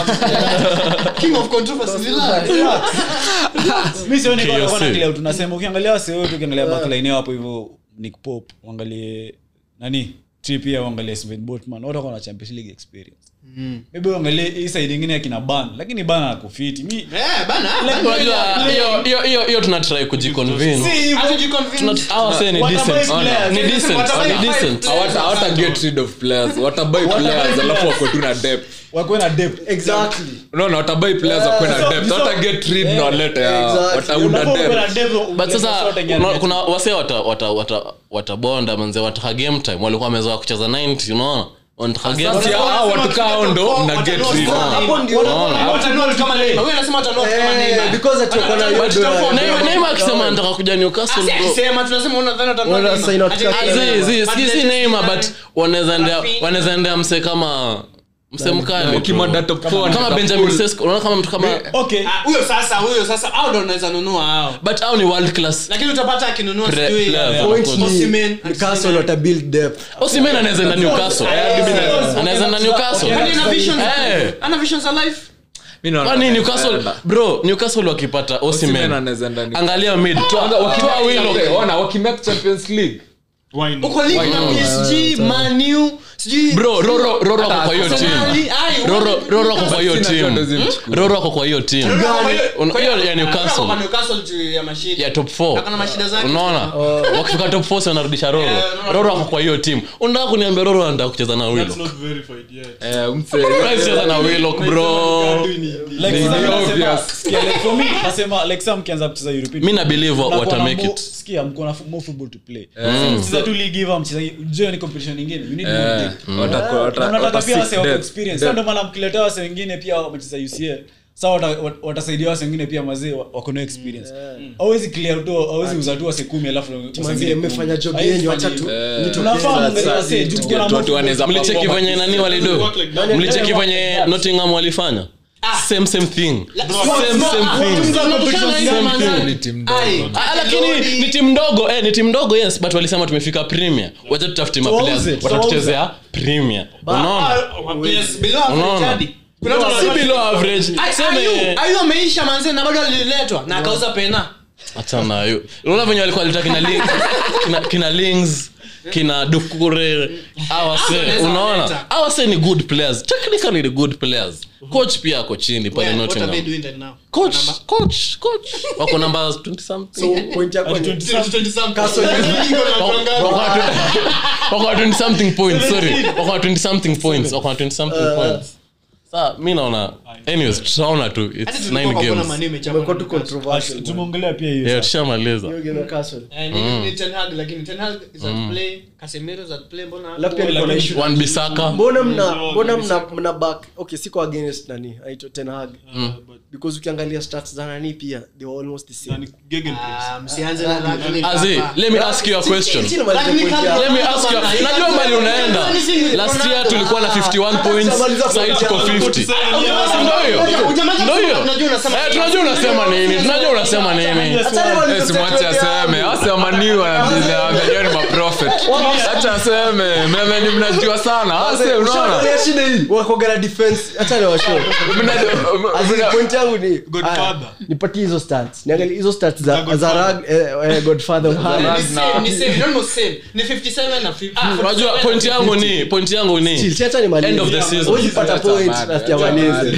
king of controversy relax mimi sioni kwa kwa clear tunasema ukiangalia wase wote ukiangalia backline yao hapo hivyo Nick Pope uangalie nani Trippier uangalie Sven Botman wote wako na Champions League experience mm. maybe uangalie hii side nyingine yakina Ban lakini Ban anakufiti mimi eh Ban unajua hiyo hiyo hiyo hiyo tuna try kujiconvince kujiconvince our say ni decent ni decent ni decent hawata hawata get rid of players wata buy players alafu wako tu na depth wako na depth exactly unaona wata buy players wako na depth hata get rid na leta ya wata una depth but sasa kuna wase wata wata wata watabonda manze wata game time walikuwa wamezoea kucheza ninety unaona wanataka game sasa hao watu kao ndo na get rid hapo ndio watanua kama Neymar wewe unasema watanua kama Neymar because atuko na Neymar Neymar akisema anataka kuja Newcastle bro sema tunasema unadhani watanua Neymar zi zi si Neymar but wanaweza ndio wanaweza ndio mse kama msemkali ukimanda top four kama Benjamin Sesko unaona kama mtu kama okay huyo sasa huyo sasa hao ndio unaweza nunua hao but hao ni world class lakini utapata akinunua sijui Osimhen Newcastle wata build depth Osimhen anaweza na Newcastle anaweza na Newcastle ana vision ana vision za life kwani Newcastle bro Newcastle wakipata Osimhen angalia mid wakiwa Willock ona wakimake Champions League uko league na P S G Man U sijui bro Roro Roro kwa hiyo team Roro Roro kwa hiyo team Roro kwa hiyo team hiyo ya Newcastle kwa Newcastle ya mashida ya top four akana mashida zake unaona wakifika top four wanarudisha Roro Roro kwa hiyo team unataka kuniambia Roro anataka kucheza na Willock not verified yet eh umse anacheza na Willock bro like obvious like for me nasema like some kianza kucheza European mimi na believe wata make it sikia mko na more football to play sasa tu league hivi mchezaji join competition nyingine you need more unataka pia wase wa experience sasa ndio maana mkileta wase wengine pia wamecheza U C L sawa watasaidia wase wengine pia mazee wako na experience hawezi clear tu hawezi uza tu wase kumi alafu mazee mmefanya job yenu acha tu tunafahamu ngani wase tuko na watu wanaweza mlicheki venye nani walido mlicheki venye Nottingham walifanya same same thing same same thing lakini ni timu ndogo eh ni timu ndogo yes but walisema tumefika premier wacha tutafute ma players watatuchezea premier unaona yes below average kuna si below average sema ayo ameisha manze na bado aliletwa na akauza pena acha nayo unaona venye walikuwa walitaka kina kina kina links kina Dukure awase unaona awase ni good players technically the good players coach pia ako chini pale Nottingham coach coach coach wako number twenty something so point yako ni twenty something Castle wako twenty something points sorry wako twenty something points wako twenty something points Sa mimi naona anyways tunaona tu it's nine games. Umekuwa tu controversial. Tumeongelea pia hiyo. Yeah, tushamaliza. Hiyo game ya Castle. Ni Ten Hag lakini Ten Hag is at play, Casemiro is at play mbona? Alafu pia niko na issue. Wan Bissaka. Mbona mna mbona mna mna back. Okay, siko against nani? Aitwa Ten Hag. Because ukiangalia stats za nani pia they were almost the same. Yani gegenpress. Ah, msianze na Ragnik. Azi, let me ask you a question. Let me ask you. Unajua mbali unaenda. Last year tulikuwa na fifty-one points, sasa tuko fifty. Ndio hiyo. Ndio hiyo. Eh, tunajua unasema nini? Tunajua unasema nini? Esi mwache aseme. Asema ni wanabiza angalia ni maprofit. Acha aseme. Mimi ni mnajua sana. Ase unaona. Shida hii. Wako gala defense. Acha ni washow. Azi point yangu ni Godfather. Nipatie hizo stats. Niangalie hizo stats za za Rag Godfather Haaland. Ni same, almost same. Ni fifty-seven na fifty. Unajua point yangu ni point yangu ni Chill, acha ni malize. end of the season. Usipata point na siamalize.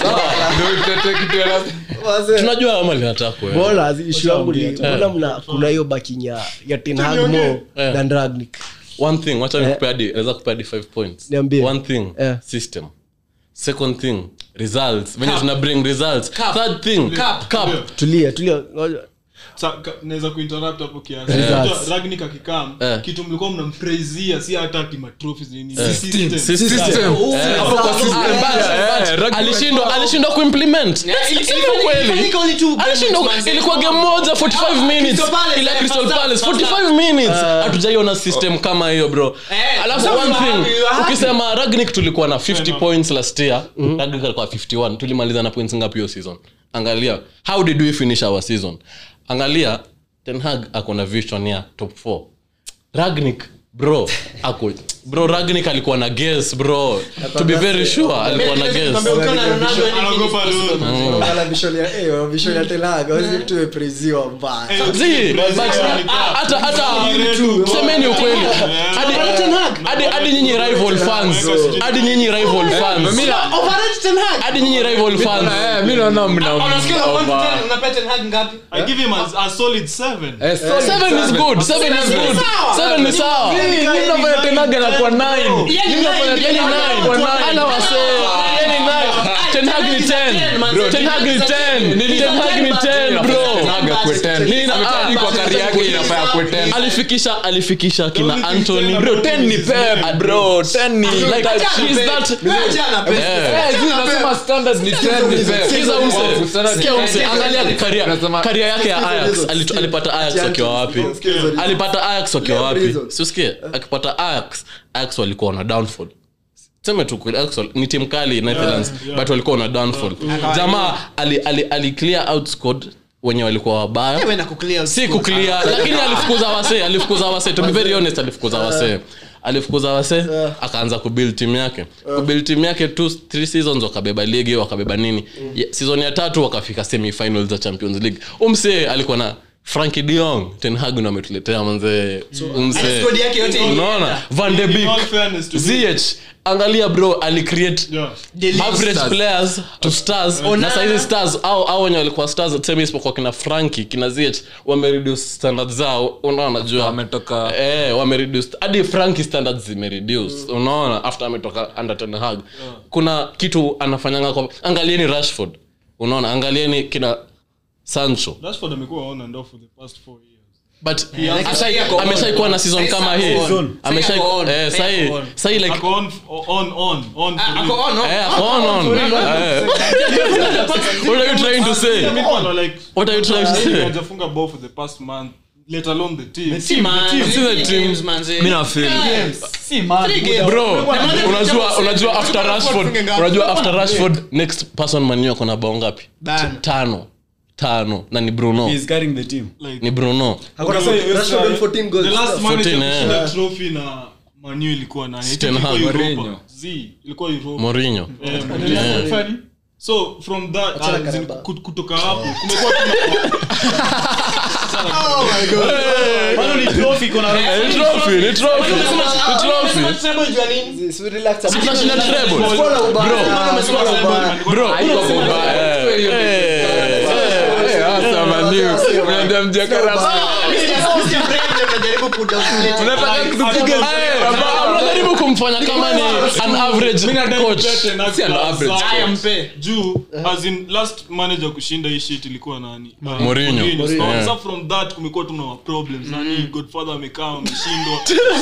Ndio tutake kitu Tunajua kama linataka kwa. Bora issue yangu ni mbona mna kuna hiyo backing ya ya Ten Hag more than Ragnik. One thing, wacha nikupea hadi naweza kupea hadi five points. Niambie. One thing, Eh. system. Second thing, results. When you bring results. Third thing, Cup. cup. Tulia, tulia. Ngoja. Naweza kuinterrupt hapo kiasi. Results. Ragnik akikam Eh. kitu mlikuwa mnampraisea si hata tima trophies nini. System. System. System. Hapo kwa system. Alishindwa alishindwa kuimplement. Sema kweli. Alishindwa ilikuwa game moja forty-five minutes ila Crystal Palace forty-five minutes. Hatujaiona system kama hiyo bro. Alafu one thing, ukisema Ragnik tulikuwa na fifty points last year, Ragnik alikuwa fifty-one. Tulimaliza na points ngapi hiyo season? Angalia, how did we finish our season? Angalia, Ten Hag ako na vision ya top four. Ragnik bro ako bro Ragnik alikuwa na guess bro, to be very sure alikuwa na guess. Anagopa leo. Wala vision ya eh vision ya Ten Hag hawezi tumepraisewa mbaya. Zi, but hata hata semeni ukweli. Hadi hadi hadi nyinyi rival fans. Hadi nyinyi rival fans. Mimi overrated Ten Hag. Hadi nyinyi rival fans. Eh, mimi naona mna. Unasikia one to ten unapata Ten Hag ngapi? I give him a, a solid seven. Eh, Seven is good. Seven is good. Seven is sawa. Mimi nafanya tena gana kwa nine. Mimi nafanya tena nine kwa nine. Ana wasee. Yani nine. Ten Hag ni ten. Bro, Ten Hag ni ten. Ten Hag ni ten bro. Naga kwa ten. Nini na kwa career yake inafanya kwa ten. alifikisha alifikisha kina Anthony Bro, ten ni Pep bro. ten ni like is that Eh, hizi nasema standard ni ten ni Pep. Sikiza umse. Sikia umse. Angalia career. Nasema- Career yake ya Ajax. Alitu- Alipata Ajax wakiwa wapi? Alipata Ajax wakiwa wapi? Siusikie. Akipata Ajax, Ajax walikuwa na downfall. Sema tu kweli Ajax ni team kali Netherlands but walikuwa na downfall. Jamaa ali ali ali clear out squad wenye walikuwa wabaya. Wewe na kuclear. Si kuclear lakini alifukuza wase, alifukuza wase to be very honest alifukuza wase. Alifukuza wase akaanza kubuild team yake. Kubuild team yake two three seasons wakabeba ligi wakabeba nini. Yeah, season ya tatu wakafika semi finals za Champions League. Umse alikuwa na Frankie de Jong, Ten Hag ndo ametuletea manze. Umse. Squad yake yote Unaona? Van de In all Beek, fairness to Ziyech, angalia bro alicreate Yeah. average Stars. players to stars na saizi stars au au wenye walikuwa stars tuseme isipokuwa kina Frankie kina Ziyech wame reduce standards zao unaona jua Wametoka- eh wame reduce hadi Frankie standards zime reduce unaona after ametoka under Ten Hag kuna kitu anafanyanga kwa angalieni Rashford unaona angalieni kina Sancho Rashford amekuwa on and off for the past four years. but Ashai- ameshaikuwa na season kama hii ameshai Ako on. eh sai on. sai like Ako on on on on for Ako real. on, no? eh ako on on Eh. What are you trying to say? Mimi kwa like What are you trying to say? hajafunga ball for the past month, let alone the team. Si man. See the team. Games, manze. Mimi na feel. Si man. Bro, unajua unajua after Rashford, unajua after Rashford next person Man U kuna bao ngapi? Bana. Tano. Tano na ni Bruno. He is carrying the team. Like Ni Bruno. Hakuna Okay, Rashford on fourteen goals. the last manager fourteen, eh. kushinda trophy na Man U ilikuwa nani? Ten Ilikuwa Hag. Europa. Mourinho. Z ilikuwa Europa. Mourinho. Eh, Mourinho. So from that Achana uh, zin- Karabao. kut- kutoka hapo kumekuwa tuna Oh my god. Bado ni trophy iko na Ni trophy, ni trophy. Ni trophy. Treble jua nini? Si relax. Si tunashinda treble. Spoiler ubaya. Bro, Spoiler ubaya. Bro, haiko kubaya. Eh. Eh, hasa maniu. Unaambia mjakara. Unajaribu kudownplay. Unataka kutupiga. Unajaribu kumfanya kama ni an average coach. Si an average. Haya mpe. juu as in last manager kushinda hii shit ilikuwa nani Mourinho. So, Yeah. so from that kumekuwa tuna problems nani Godfather amekaa ameshindwa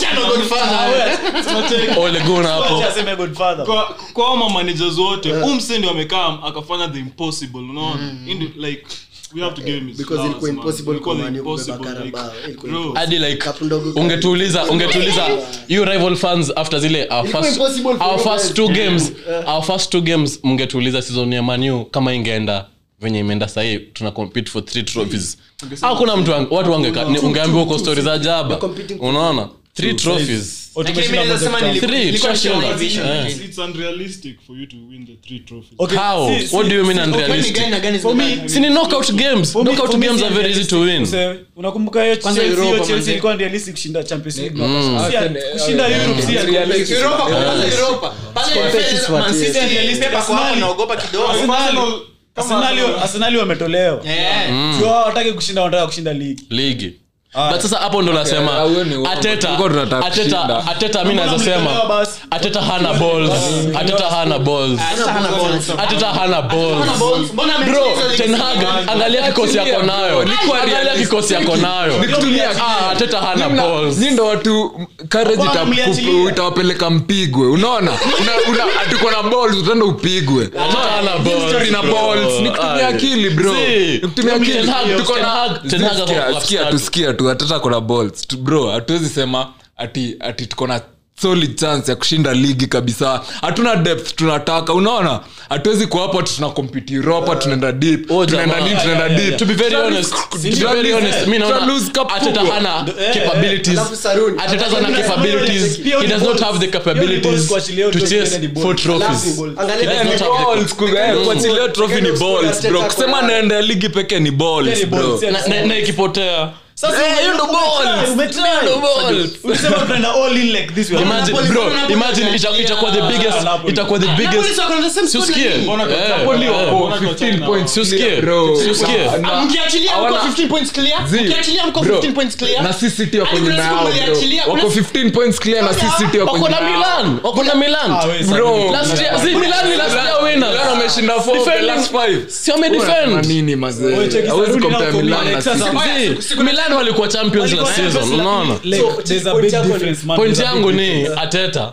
Ole Gunnar hapo. aseme Godfather. kwa kwa hao managers wote umse ndio amekaa akafanya the impossible unaona Indi- like we have to give him his Because flowers, ilikuwa man. impossible Ilikuwa kwa the Man U kubeba impossible, like, Carabao. Ilikuwa bro. impossible. Hadi like Cup ndogo. ungetuuliza ungetuuliza you rival fans after zile our Ilikuwa first impossible for our you first guys. two games our first two games mngetuuliza season ya Man U kama ingeenda venye imeenda sahii tuna compete for three trophies hakuna mtu wange- watu wangeka ni- ungeambiwa uko story za jaba competing for- unaona three trophies Oh, Lakini tumeshinda mimi naweza moja sema kitambo. nili- Three, nilikuwa tushashinda. nishaona vision. Yeah. It's- it's unrealistic for you to win the three trophies Okay, How? si- si- What do you mean si- Kwani unrealistic? gani na gani For me, zimebaki? Si ni knockout games. For me- Knockout for me games si are very easy to win. Use- unakumbuka hiyo Kwanza Chelsea, Europa, hiyo Chelsea manze. ilikuwa realistic kushinda Champions League. Mm. Si- kushinda Europe si Realistic. Europa kwa kwanza Europa. Pale Competitive Man City swat, realistic kwa hapo Arsenal. naogopa kidogo. Arsenal- Arsenal- Arsenal wametolewa. Eh. Sio hawataki kushinda, wanataka kushinda ligi. Ligi. But sasa hapo ndo nasema Okay, huyo ni uongo. Ateta Tulikuwa tunataka Ateta kushinda. Ateta mimi naweza Mbona sema mlitolewa basi? Ateta hana balls. Ateta hana balls. Hata hana balls. Ateta hana Hana balls. balls. Mbona Bro, amecheza Ten Hag angalia kikosi yako nayo. Angalia kikosi yako nayo. Nikutulia. Ah, Ateta hana balls. Ni ndo watu courage Bwana, mliachilia. itakupa- itawapeleka mpigwe unaona Una- una- atuko na balls utaenda upigwe Ateta hana balls. na balls ni kutumia akili bro Si. ni kutumia akili Ten Hag, tuko Ten na Hag, Ten Hag Sikia, ako sikia upstart. tu sikia tu atata kuna balls Tu- bro hatuwezi sema ati ati tuko na solid chance ya kushinda ligi kabisa hatuna depth tunataka unaona hatuwezi kuwa hapo ati tuna compete Europa tunaenda deep Oh, tunaenda jamaa. deep tunaenda Yeah, yeah, deep To be very Tuta honest, lose- to be tuta very lose- honest, mimi tuta naona lose cup Ateta kubwa. hana Eh, capabilities. alafu Saruni. Ateta hana Alafu capabilities. Pia He does not have the Pia capabilities kuachilia to trophy chase ni balls. four trophies. Angalia Eh, does ni not have the- balls, ku- eh, kuachilia trophy ni balls, bro. Kusema naenda ligi peke ni balls, Yeah, ni bro. balls, yeah. Na- na- na ikipotea Sasa Eh, hiyo ndo balls. umetry. Hiyo ndo balls. Ulisema tunaenda all in like this, we are- imagine Napoli- bro Napoli- imagine ita- itakuwa the biggest Napoli. itakuwa the Napoli biggest wako na the same squad siusikie na nini? Eh, Napoli eh. wako fifteen points Siusikie. clear, bro. Siusikie. Na- Ah, mkiachilia mko hawana- fifteen points clear. Zi, Mkiachilia mko bro, fifteen points clear. na si City wako Hadi nyuma kuna siku yao, bro. mliachilia, kuna Wako siku- fifteen points clear na si City wako wako na nyuma yao. Milan wako na Milan Ah, we, Bro, last year si Milan ni last year winners Milan wameshinda four of the Defending- last five. si wame Wana defend nini, mazee? Wewe cheki Hawezi Saruni compare nao Milan na Milan, City. sasa- Si, Milan walikuwa champions last season unaona Like, So, there's a point big yako ni- difference, man. point There's a big yangu difference. ni Ateta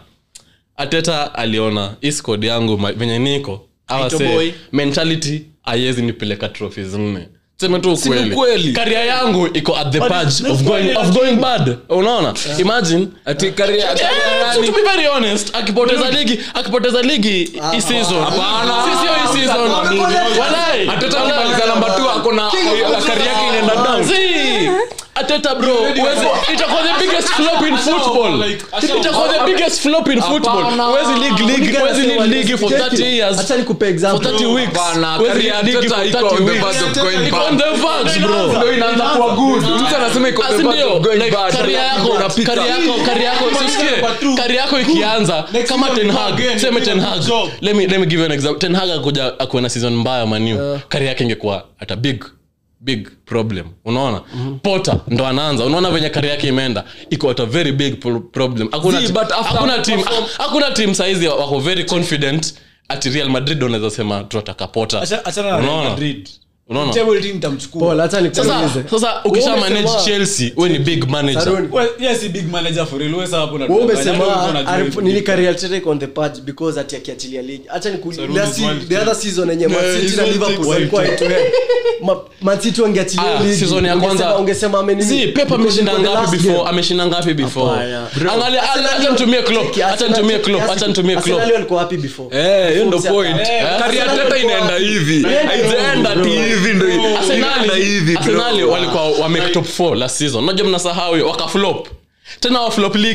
Ateta aliona hii squad yangu ma- venye niko Aito boy. awase mentality haiwezi nipeleka trophies nne sema tu Si ukweli ukweli. career yangu iko at the But page it's- of going of going bad unaona imagine Ati career- Yeah, career so nani? to be very honest akipoteza ligi akipoteza ligi hii season Hapana. si sio hii season walai Ateta akimaliza namba two ako na career yake inaenda down. See, Ateta bro, uwezi- itakuwa the biggest flop in football. Itakuwa the biggest flop in football. Hapana. Uwezi league league, uwezi lead league for thirty years. Acha nikupe For example. thirty weeks. Hapana, Uwezi career lead league Ateta for iko thirty on the weeks. verge of going Iko bad. on the verge, bro. Ndio inaanza kuwa good. Mtu anasema iko on the Asi verge ndio, of going like, bad. career yako Unapita. career yako career yako sisikie career yako ikianza kama Ten Hag sema Ten Hag let me let me give you an example Ten Hag akuja akuwa na season mbaya Man U career yake ingekuwa at a big big problem unaona Potter ndo anaanza unaona venye career yake imeenda iko at a very big pro- problem hakuna See, ti- but after hakuna team perform- hakuna team saizi wako very confident at Real Madrid unaweza sema tunataka Potter Acha- achana na Real Unaona? Madrid. unaona Table team tamchukua. Paul, acha sasa nikuulize. sasa ukisha Wewe manage umesema- Chelsea wewe ni big manager Saruni, Well, yes, he big manager for real. Wewe sasa hapo na- wewe Yaani ulikuwa umesema unajua Arif- hivi. nili career Ateta on the patch because ati akiachilia league. Acha nikuulize Saruni last is one the other season yenye Man Yeah, City he's na one Liverpool thing. walikuwa head to head. Ma- Man City wangeachilia Ah, league. season ya Ungesema- kwanza ungesema amenini? si Pep Because ameshinda ilikuwa the ngapi last before game. ameshinda ngapi before Hapana. angalia Arsenal acha nitumie Klopp Cheki, acha Arsenal nitumie cheki, Klopp acha Arsenal- nitumie Klopp Arsenal walikuwa wapi before? Eh, hiyo ndo Before point. Arsenal- Eh, career Arsenal Ateta walikuwa inaenda wapi? hivi. Inaenda Haijaenda hivi, ati bro. hivi ndo- inaenda Arsenal hivi, bro. Arsenal walikuwa wa make top four last season unajua mnasahau hiyo wakaflop tena wa flop ligi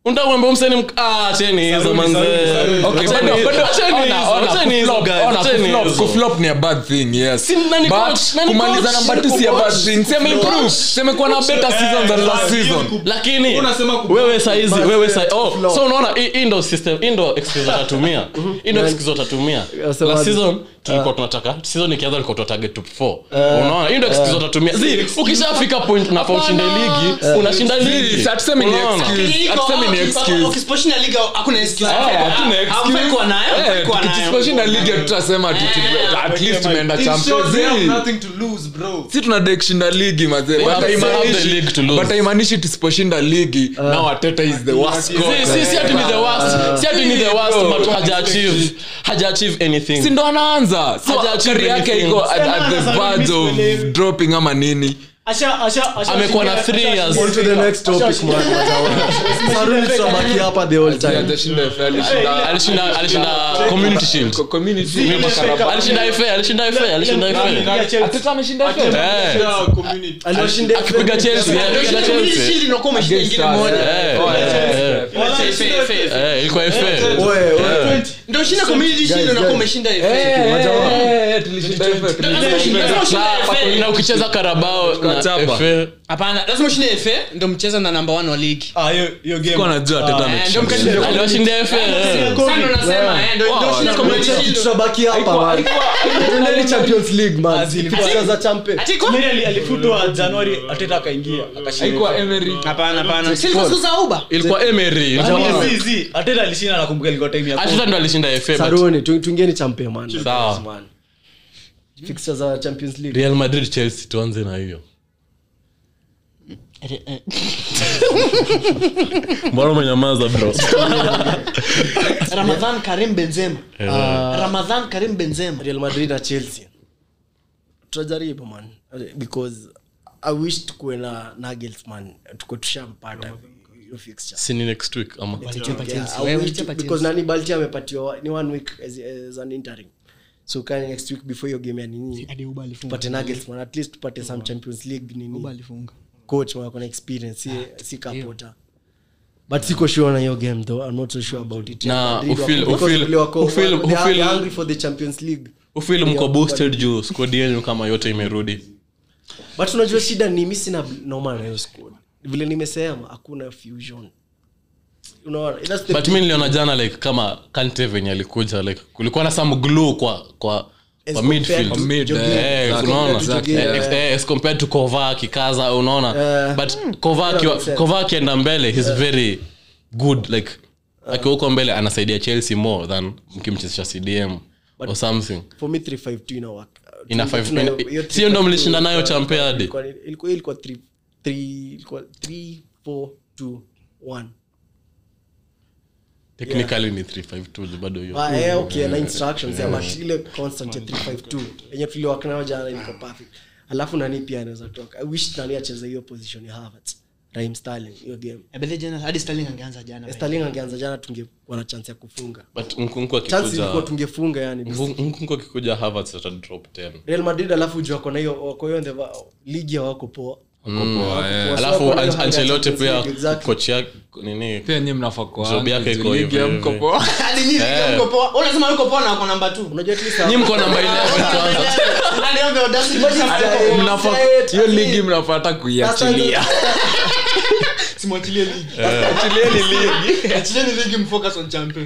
Unataka kuambia msanii mk- ah cheni hizo manze. Okay, Acheni- bado- bado- acheni ona- hizo, ona, acheni hizo, kuflop- guys, ona, acheni kuflop- hizo. kuflop ni a bad thing, yes. Si nani But coach, nani kumaliza coach? namba two si a bad thing. Sema improve. Sema kuwa na better season than last season. Lakini Unasema ku- wewe saizi But, wewe uh, sai oh flop. so unaona hii- hii ndo system hii ndo excuse watatumia hii ndo excuse watatumia so last what- season tulikuwa tunataka season ikianza tulikuwa tuna target top four unaona hii ndo excuse watatumia zi ukishafika point unafaa ushinde ligi unashinda ligi Si, hatusemi ni Unaona? excuse. Hatusemi ni excuse. Ukisposhinda liga hakuna excuse. Eh, hatuna excuse. Haufai kuwa nayo, haufai Eh, kuwa nayo. tukishinda ligi tutasema tu- tu- at least tumeenda In short, Champions they have League. nothing to lose, bro. Si tunadai kushinda ligi mazee. They But have- they have haimaanishi- the league to lose. but haimaanishi tusiposhinda ligi now Arteta is the worst Si- coach. si si ati ni the worst si ati ni the worst but haja achieve haja achieve anything Si ndo anaanza so Haja achieve career yake anything. iko at, at the verge of dropping ama nini. Asha asha asha. Amekuwa na three years. On to the next topic, man. Saruni tutabaki hapa the whole time. Hajashinda F A, alishinda- alishinda alishinda community shield Co- community shield. alishinda F A alishinda F A alishinda F A Arteta ameshinda F A? eh Yeah, community. Aliwashinda akipiga Chelsea eh, akipiga Chelsea Shield inakuwa umeshinda ingine Against moja. eh Oh, yeah. eh, F A, F A, F A. eh ilikuwa F A Oe, oe. Ndio ushinda community shield unakuwa guys. umeshinda F A. Eh, eh, eh, tulishinda F A, tulishinda Lazima ushinde- lazima ushinde F A. na ukicheza Carabao na Tukachapa. F A Hapana, lazima ushinde F A ndio mcheza na number one wa ligi. Ah, hiyo hiyo game. Sikuwa najua Arteta Eh, ndio ameshinda. mkashinda. aliwashinda F A eh. Sana unasema eh, ndio ndio Wow, ushinda na- community shield. tutabaki hapa, man. Tuendeni Champions League, man. Fixtures za champion. Atiko? Mimi ali- alifutwa Januari Arteta akaingia akashinda. Haikuwa Emery. Hapana, hapana. Si ilikuwa siku za Uba. ilikuwa Emery Ah, si si Arteta alishinda nakumbuka ilikuwa time ya Arteta ndo alishinda F A but Saruni, tu- tuingieni champion, man. Sawa. Man. Fixtures za Champions League. Real Madrid Chelsea tuanze na hiyo mbona umenyamaza bro Ramadhan Karim Benzema. Ramadhan Karim Benzema. Real Madrid na Chelsea. Tutajaribu, man. Because I wish tukuwe na Nagelsmann. Tuko tushampata hiyo fixture. sini next week ama Yeah, I wish- because nani Balti amepatiwa ni one week as, as an interim. So kani next week before hiyo game ya nini Hadi Uba alifunga. tupate Nagelsmann, at least tupate some Champions League nini Uba alifunga. coach mwa kuna experience si si kapota. But siko sure na hiyo game though. I'm not so sure about it. Na Madrid wako- ufeel- because ufeel- vile wako- ufeel- they are- they are ufeel- hungry for the Champions League. ufeel mko boosted juu squad yenu kama yote imerudi But unajua shida ni mimi sina noma na hiyo squad. Vile nimesema hakuna fusion. Unaona? That's the but mimi niliona jana like kama Kante venye alikuja like kulikuwa na some glue kwa kwa As kwa compared midfield to Mid, Jorginho. eh As unaona compared to Jorginho, Eh, yeah. eh, as compared to Kovac kikaza unaona Eh, but Kovac that makes sense. Kovac akienda mbele he's very good like akiwa huko mbele anasaidia Chelsea more than mkimchezesha C D M or something For me three five two ina work. ina five Tuna- ina- hiyo sio ndo three five two, mlishinda nayo uh, champion hadi ilikuwa ilikuwa ilikuwa three three ilikuwa three four two one. technically ni three five two bado hiyo Ah, eh, okay, na instructions yeah, but ile constant ya three five two yenye tuliwaka nayo jana ilikuwa perfect. Alafu nani pia anaweza toka. I wish nani acheze hiyo position ya Havertz. Raheem Sterling hiyo game. Ebele jana hadi Sterling angeanza jana. Sterling angeanza jana tungekuwa na chance ya kufunga. but Nkunku Chance ilikuwa akikuja tungefunga yani. Nkunku akikuja Havertz ata drop ten Real Madrid alafu jua kona hiyo wako hiyo the ligi hawako poa. Poa, eh. alafu Wako na hiyo An- Ancelotti Champions pia League, exactly. coach yake nini Pia nyinyi mnafaa kwa Job yake iko ligi hivyo mko hivyo. poa. Hadi nini yuko poa? Wewe unasema yuko poa na uko namba two. Unajua at least Nyinyi mko namba eleven kwanza Hadi on the audacity. Mnafaa- hiyo ligi mnafaa hata kuiachilia. Simwachilie ligi. Achilieni ligi. Achilie ligi mfocus on champion.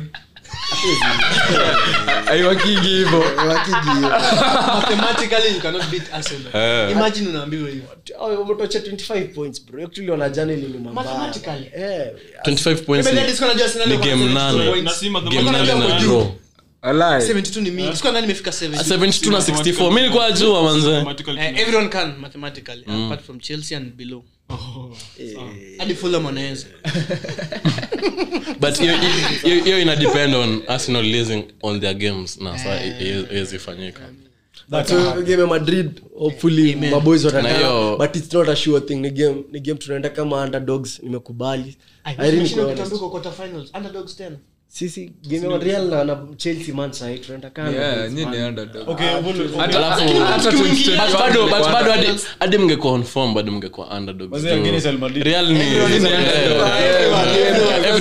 Haiwakingi hivyo. Mathematically you cannot beat Arsenal. Imagine unaambiwa hivyo. umetocha twenty-five points bro. Actually ona jana ile ni mbaya. Mathematically. Eh. twenty-five points Maybe ni- that is gonna just ni game nane Na si game mathematics. nane na draw Alai. seventy-two ni mingi. Sikuwa nani nimefika seventy. seventy-two na sixty-four mimi nilikuwa jua manze Mathematical Eh, everyone can mathematically apart from Chelsea and below. Hadi Fulham wanaweza. but hiyo hiyo- hiyo ina depend on Arsenal losing all their games na sasa iwezi fanyika But uh, game ya Madrid hopefully maboys Na watakana hiyo- but it's not a sure thing. Ni game ni game tunaenda kama underdogs nimekubali. I really Tunashinda honest. kitambuko quarter finals. Underdogs tena. Sisi game ya Real na, na Chelsea man side tunaenda kama Yeah, underdogs, nyinyi man. ni underdog. Okay, Hata- Alafu- hata But twenty twenty-one bado but mlikuwa bado hadi underdogs. hadi mngekuwa on form bado mngekuwa underdogs Wazee wengine Real Madrid. Real ni Everyone is Yeah, underdog. yeah, Everyone- yeah. everyone- Everyone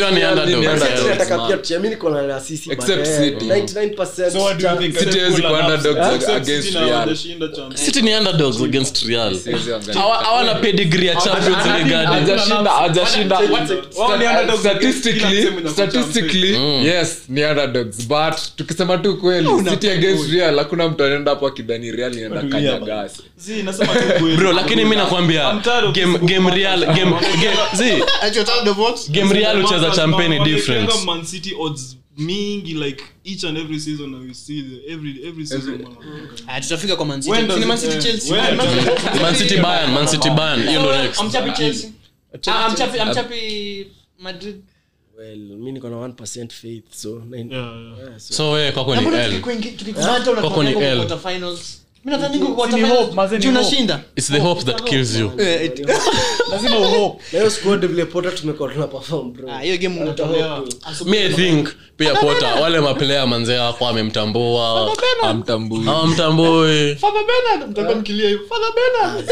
Real ni underdog. Chelsea nataka pia tuamini niko na sisi Except City. ninety-nine percent So what do you think? City hawezi kuwa underdogs Except against City na Real. hawajashinda champions. City ni underdogs against Real. Siwezi angalia. Hawa- hawana pedigree ya Champions League hadi. Hajashinda hajashinda Wao ni underdogs statistically kila timu inakuwa statistically yes ni underdogs but tukisema tu kweli City against Real hakuna mtu anaenda hapo akidhani Real inaenda kanyagasi. Zi, nasema tu kweli. Bro, lakini mimi nakwambia I'm tired of game this game Real game game zi game Real ucheza champion ni different. Wakiweka Man City odds mingi like each and every season now you see the, every every season man. Ah, tutafika kwa Man City. When does Ni Man it, City eh, Chelsea. when Man does City- it- Man City Bayern, Man City Bayern, hiyo ndo next. I'm chappy Chelsea. Ah, I'm chappy I'm chappy Madrid. well mimi niko na one percent faith so nine, Yeah, yeah. So wewe kwako ni Mbona L. tukikuingi- tukikumata Kwako ni unatoka L. kwa quarter finals? Mimi nadhani kwa quarter Ni finals. hope, mazeni Juu hope. unashinda. It's the hope that kills you. Eh, it- lazima uhope. na hiyo squad vile Potter tumekuwa tuna perform bro Ah, hiyo game unatolewa. Me I think pia Potter wale maplayer manze wako amemtambua. Amtambui. Amtambui. Father Bernard, mtakuwa mkilia hivyo. Father Bernard.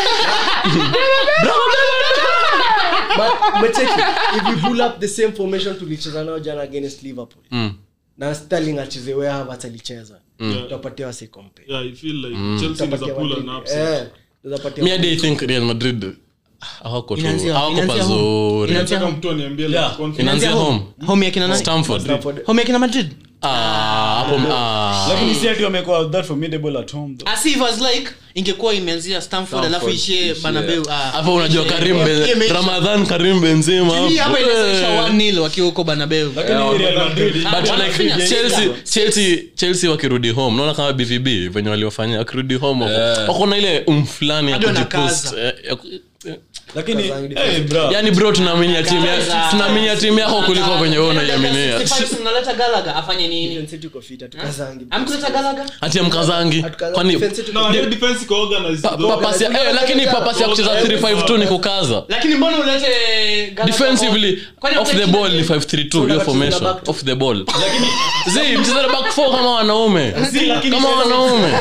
but umecheki if we pull up the same formation tulicheza nao jana against Liverpool Mm. na Sterling acheze where Havertz alicheza tutapatia wase compare Yeah, I feel like Chelsea is a pull and upset. eh tutapatia Me I think Real Madrid hawako tu Inaanzia- hawako inaanzia home. pazuri. Inaanzia Nataka home. mtu aniambie like Yeah. confidence. Inaanzia home. Home ya kina nani? Stamford. Stamford. Home ya kina Madrid. Ah, hapo ah. Lakini si ati wamekuwa that formidable at home though. As if as like ingekuwa imeanzia Stamford alafu ishie Bernabeu. Ah. Hapo unajua Karim Hiyo Ben imeisha. Ramadhan Karim Benzema. Hii hapa hapo. inaisha one nil wakiwa huko Bernabeu. Lakini Real Madrid But Ah, like wanafanya Chelsea shida. Chelsea Chelsea wakirudi home naona kama B V B venye waliofanya wakirudi home wako- wako na ile umfulani ya Hadi kujipost wanakaza. eh, ya ku- eh. lakini eh bro. yani bro tunaaminia timu ya tunaaminia timu yako kuliko venye wewe unaiaminia sixty-five mnaleta Gallagher afanye nini? defense yetu iko fit tukazangi Amkuleta Gallagher? ati mkazangi kwani defense yetu No, hiyo defense iko organized. pa- papasi ya- eh, lakini papasi ya kucheza three five two ni kukaza Lakini mbona ulete Gallagher? defensively Kwani off the hutaki ball ni nani? five three two hiyo Unataka formation kucheza back off the ball zi mcheza back four kama wanaume Si, lakini kama wanaume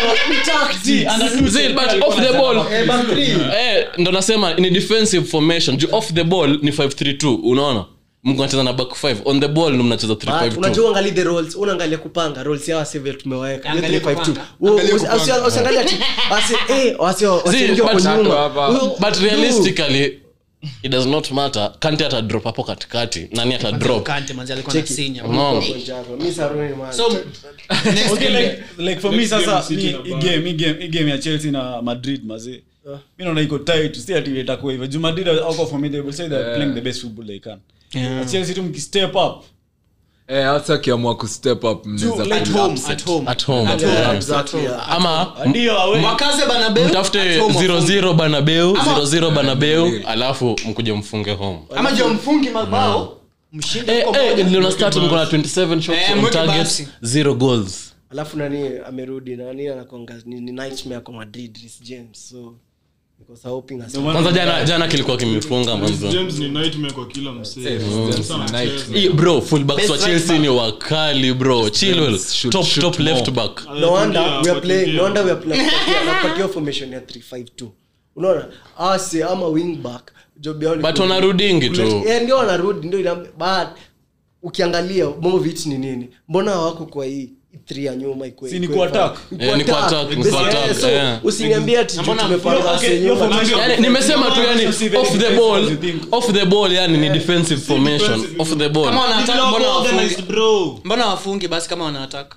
Si, under- zi but off the ball eh back three eh ndo nasema ni defensive formation juu off the ball ni five three two unaona mko anacheza na back five on the ball ndo mnacheza three five But two unajua angalia the roles unaangalia kupanga roles yao sasa vile tumewaweka hiyo Angalia three five two kupanga. usiangalia ati wasi eh wasi wasiingia See, kwa but- nyuma hapa. Huyo- but realistically it does not matter Kante ata drop hapo katikati nani ata drop Kante manzi alikuwa na Cheki. sinya. unaona Point yako. Mimi saruni man So next Okay, game. like like for me Next game sasa City ni na hii Bayern. game hii game hii game ya Chelsea na Madrid mazee. Mimi naona iko tight, si ati itakuwa hivyo. Juu Madrid wako formidable, say they're playing the best football they can. Yeah. Chelsea tu mkistep up. eh hata akiamua ku step up mnaweza At pull home, upset. At home. at home At yeah. home. exactly yeah. ama Ndio awe. Wakaze Bernabeu. mtafute at home zero wafunge. zero Bernabeu zero zero Bernabeu alafu mkuje mfunge home Ama je mfungi mabao mshinde eh huko eh moja. ndio na start mko na twenty-seven shots Eh, on mweke target basi. zero goals alafu nani amerudi nani anakonga ni, ni nightmare kwa Madrid Reece James so because hoping as kwanza jana jana kilikuwa kimefunga mwanzo James ni nightmare kwa kila msee. James Sana ni anacheza. nightmare. Hii, bro fullbacks Best wa right Chelsea back. ni wakali bro Chilwell shoot- top shoot top more. left back no wonder we are Wakiingia, playing no wonder we are wakiingia. playing napatia formation ya three five two unaona ase ama wing back job yao ni but ku- wanarudingi tu kuleta- eh ndio wanarudi ndio ina but ukiangalia Movit ni nini mbona hawako kwa hii three ya nyuma iko Si ni ku-attack. Eh, ni ku-attack, ni ku-attack, eh. usiniambie ati Mbona- tumepanga Okay, ase hiyo nyuma formation- yani nimesema tu yani Si very off the defensive ball as you think. off the ball yani ni defensive formation defensive. off the ball Kama wana attack Ndio mbona organized, wafungi? bro. Mbona wafungi basi kama wana attack?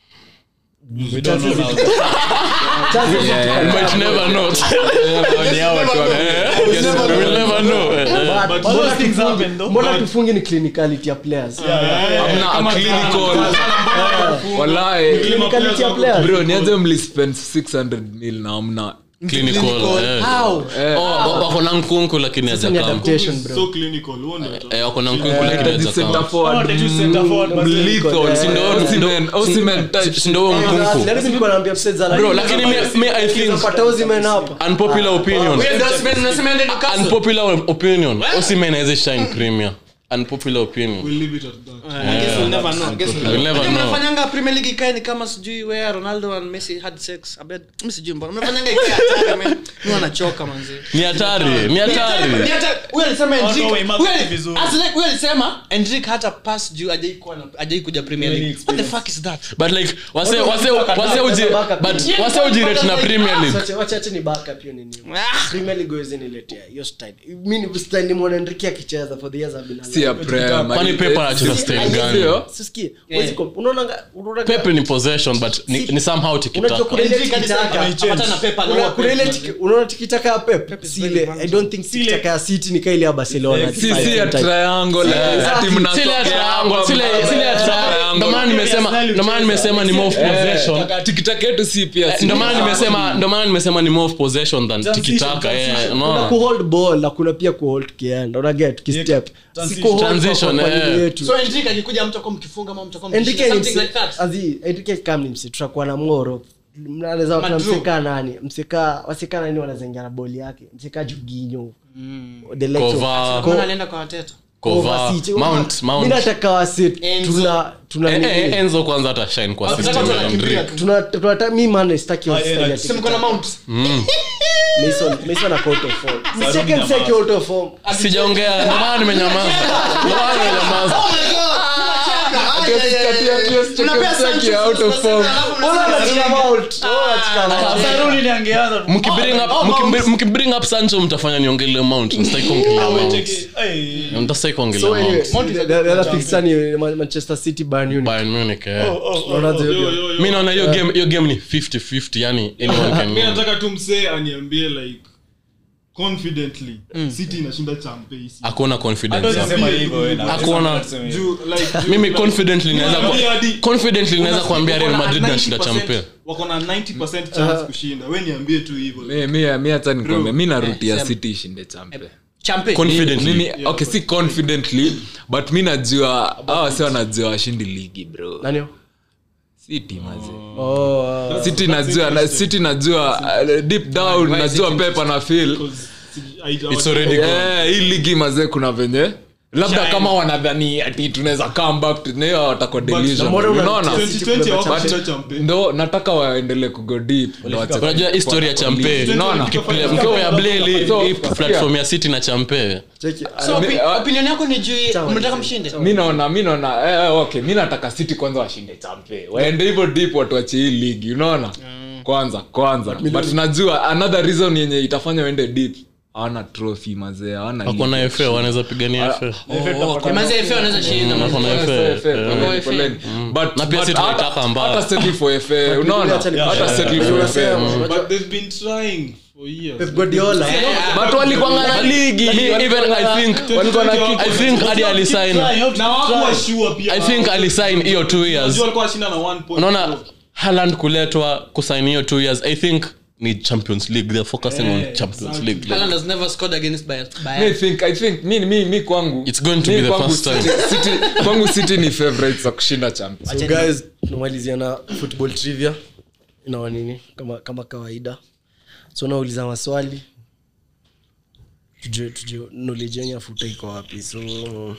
We don't know now. you might never know Ni hao watu wana- Eh, yes, we will never know Eh, eh. But All mbona those things tufungi- happen though. mbona tufungi ni clinicality ya players Hamna a clinical wallahi clinicality ya players bro nianze mlispend six hundred mil na hamna clinical eh. how Oh, wako na nkunku lakini ni hajakam adaptation bro So clinical, uone hata. eh wako na nkunku lakini Hadi center hajakam forward, Wanna do center forward, but mm, lethal. Eh, Sindo- Osimhen- Osimhen type. si ndio huo nkunku Lazima nilikuwa naambia msee za bro lakini me, me I think pata Osimhen hapa unpopular opinion Wewe ndio unasema unasema ende Newcastle. unpopular opinion Osimhen hawezi shine premier unpopular opinion. We'll leave it at that. I guess we'll never know. I guess we'll We'll never know. Mnafanyanga Premier League ikae ni kama sijui where Ronaldo and Messi had sex. Abed, mimi sijui mbona. Mnafanyanga ikae hatari man. Mimi wanachoka manzi. Ni hatari, ni Ni hatari. hata wewe alisema Watu Endrick. waimarket Wewe vizuri. as like wewe alisema Endrick hata pass juu ajai kuwa ajai kuja Premier League. What the fuck is that? But like wase wase wase uji but wase uji rate na Premier League. Wacha wacha acha ni backup hiyo nini. Ah. Premier League goes in niletea hiyo style. Mimi ni style ni mwana Enrique akicheza for the years I've been. si ya Prem. Kwani Pep anacheza style gani? Sio? Sisikie. Wewe unaona unaona Pep ni possession but ni, ni somehow unajua tikitaka. kuna ile Endrick tikitaka. hapata na Pep Kuna na kuna ile tiki- unaona tikitaka ya Pep. Si ile I don't think tikitaka ya City ni kama ile ya Barcelona. si si ya triangle eh, ati mna Sile ya triangle, sile sile ya triangle. Ndio maana nimesema, ndio maana nimesema ni more of possession. tikitaka yetu si pia si Ndio maana nimesema, ndio maana nimesema ni more of possession than tikitaka. Eh, kuna unaona? kuhold ball na kuna pia kuhold kienda una get ki step si kuhold Transition, kwa- kwa eh. ligi yetu. So Endrick akikuja mtu kwa mkifunga ama mtu kwa Enrique mkishinda ni something like mse- that. azi Enrique kama ni mse tutakuwa na moro mnaweza Madru. tunamseka nani mseka waseka nani wanazenga na boli yake mseka Juginho the likes of- Kova. Ko- Mbona alienda kwa Arteta? Kova, Kovacic. Mount, Mount. Mimi nataka wase Enzo. tuna tuna Eh, eh, Enzo kwanza hata shine kwa Arteta system ya anakimbia Endrick. tu. tuna tunataka mimi man sitaki wa style ya Sema kuna Mount. Mason Mason ako out of form mseke mseke out of form Sijaongea, ndio maana nimenyamaza. Ndio maana nimenyamaza. Tunapea Sancho out of form. Mbona anachika Mount mbona anachika Mount Saruni niangeanza. Mkibring up mkibring- mkibring up Sancho mtafanya niongelee Mount. Msitaki kuongelea Mount. Ai. Mtasitaki kuongelea so anyway Mount. the the other fixture ni Man- Manchester City Bayern Munich Bayern Munich. eh. unaona hiyo Yo, yo, yo. Mimi naona hiyo game hiyo game ni fifty fifty, yani anyone can Mimi win. nataka tu msee aniambie like confidently City inashinda champions. Hakuna confidence Hata hapo. usisema hivyo wewe na. Hakuna. Juu like juu- Mimi like- confidently naweza Unaambia kwa- hadi- confidently naweza Una- kuambia Real wako na Madrid ninety anashinda percent champion. Wako na ninety percent chance kushinda. Wewe niambie tu hivyo. mi mi mi hata nikwambia mi narutia sema. City ishinde champe Champion. Confidently. mimi okay si confidently but mi najua hawa si wanajua washindi ligi bro nani City maze oh City najua na City najua uh, deep down najua Pep na feel It's already gone. eh hii ligi maze kuna venye labda kama wanadhani ati tunaweza come back to nayo watakuwa delusion mbona una- unaona twenty twenty But- hawakupata champion. ndo nataka waendelee kugo deep ndo wache- Unajua historia ya champe. Unaona? Mkiwa ya Bleli So, hii platform ya City na champe. cheki So Mi- opi- ah, opinion yako ni juu Sawa. mnataka mshinde. mi naona mi naona eh, okay mi nataka City kwanza washinde champe waende hivyo deep watu wache hii ligi unaona kwanza kwanza but najua another reason yenye itafanya waende deep hawana trophy mazee hawana Wako na F A wanaweza pigania F A. Manze F A wanaweza shinda. Wako na F A. But- Na pia but si tunaitaka hata- mbaya. hata settle for F A, unaona acha ni- hata settle for F A. But they've been trying for years. Pep Guardiola But walikuwa na ligi Me, even I think walikuwa na I I think hadi alisign Na hawakuwa sure pia. I think alisign hiyo two years. Unajua walikuwa washinda na one point. Unaona Haaland kuletwa kusign hiyo two years. I think ni Champions League. They're focusing on Champions League. Like, Haaland has never scored against Bayern. Me Bayern. think I think mi mi mi kwangu It's going to mi be the kwangu first time. City- City- kwangu City ni favorites za kushinda champions. so guys tunamalizia na football trivia ina nini kama kama kawaida so nauliza maswali tujue tujue knowledge yenyu futa iko wapi so uh,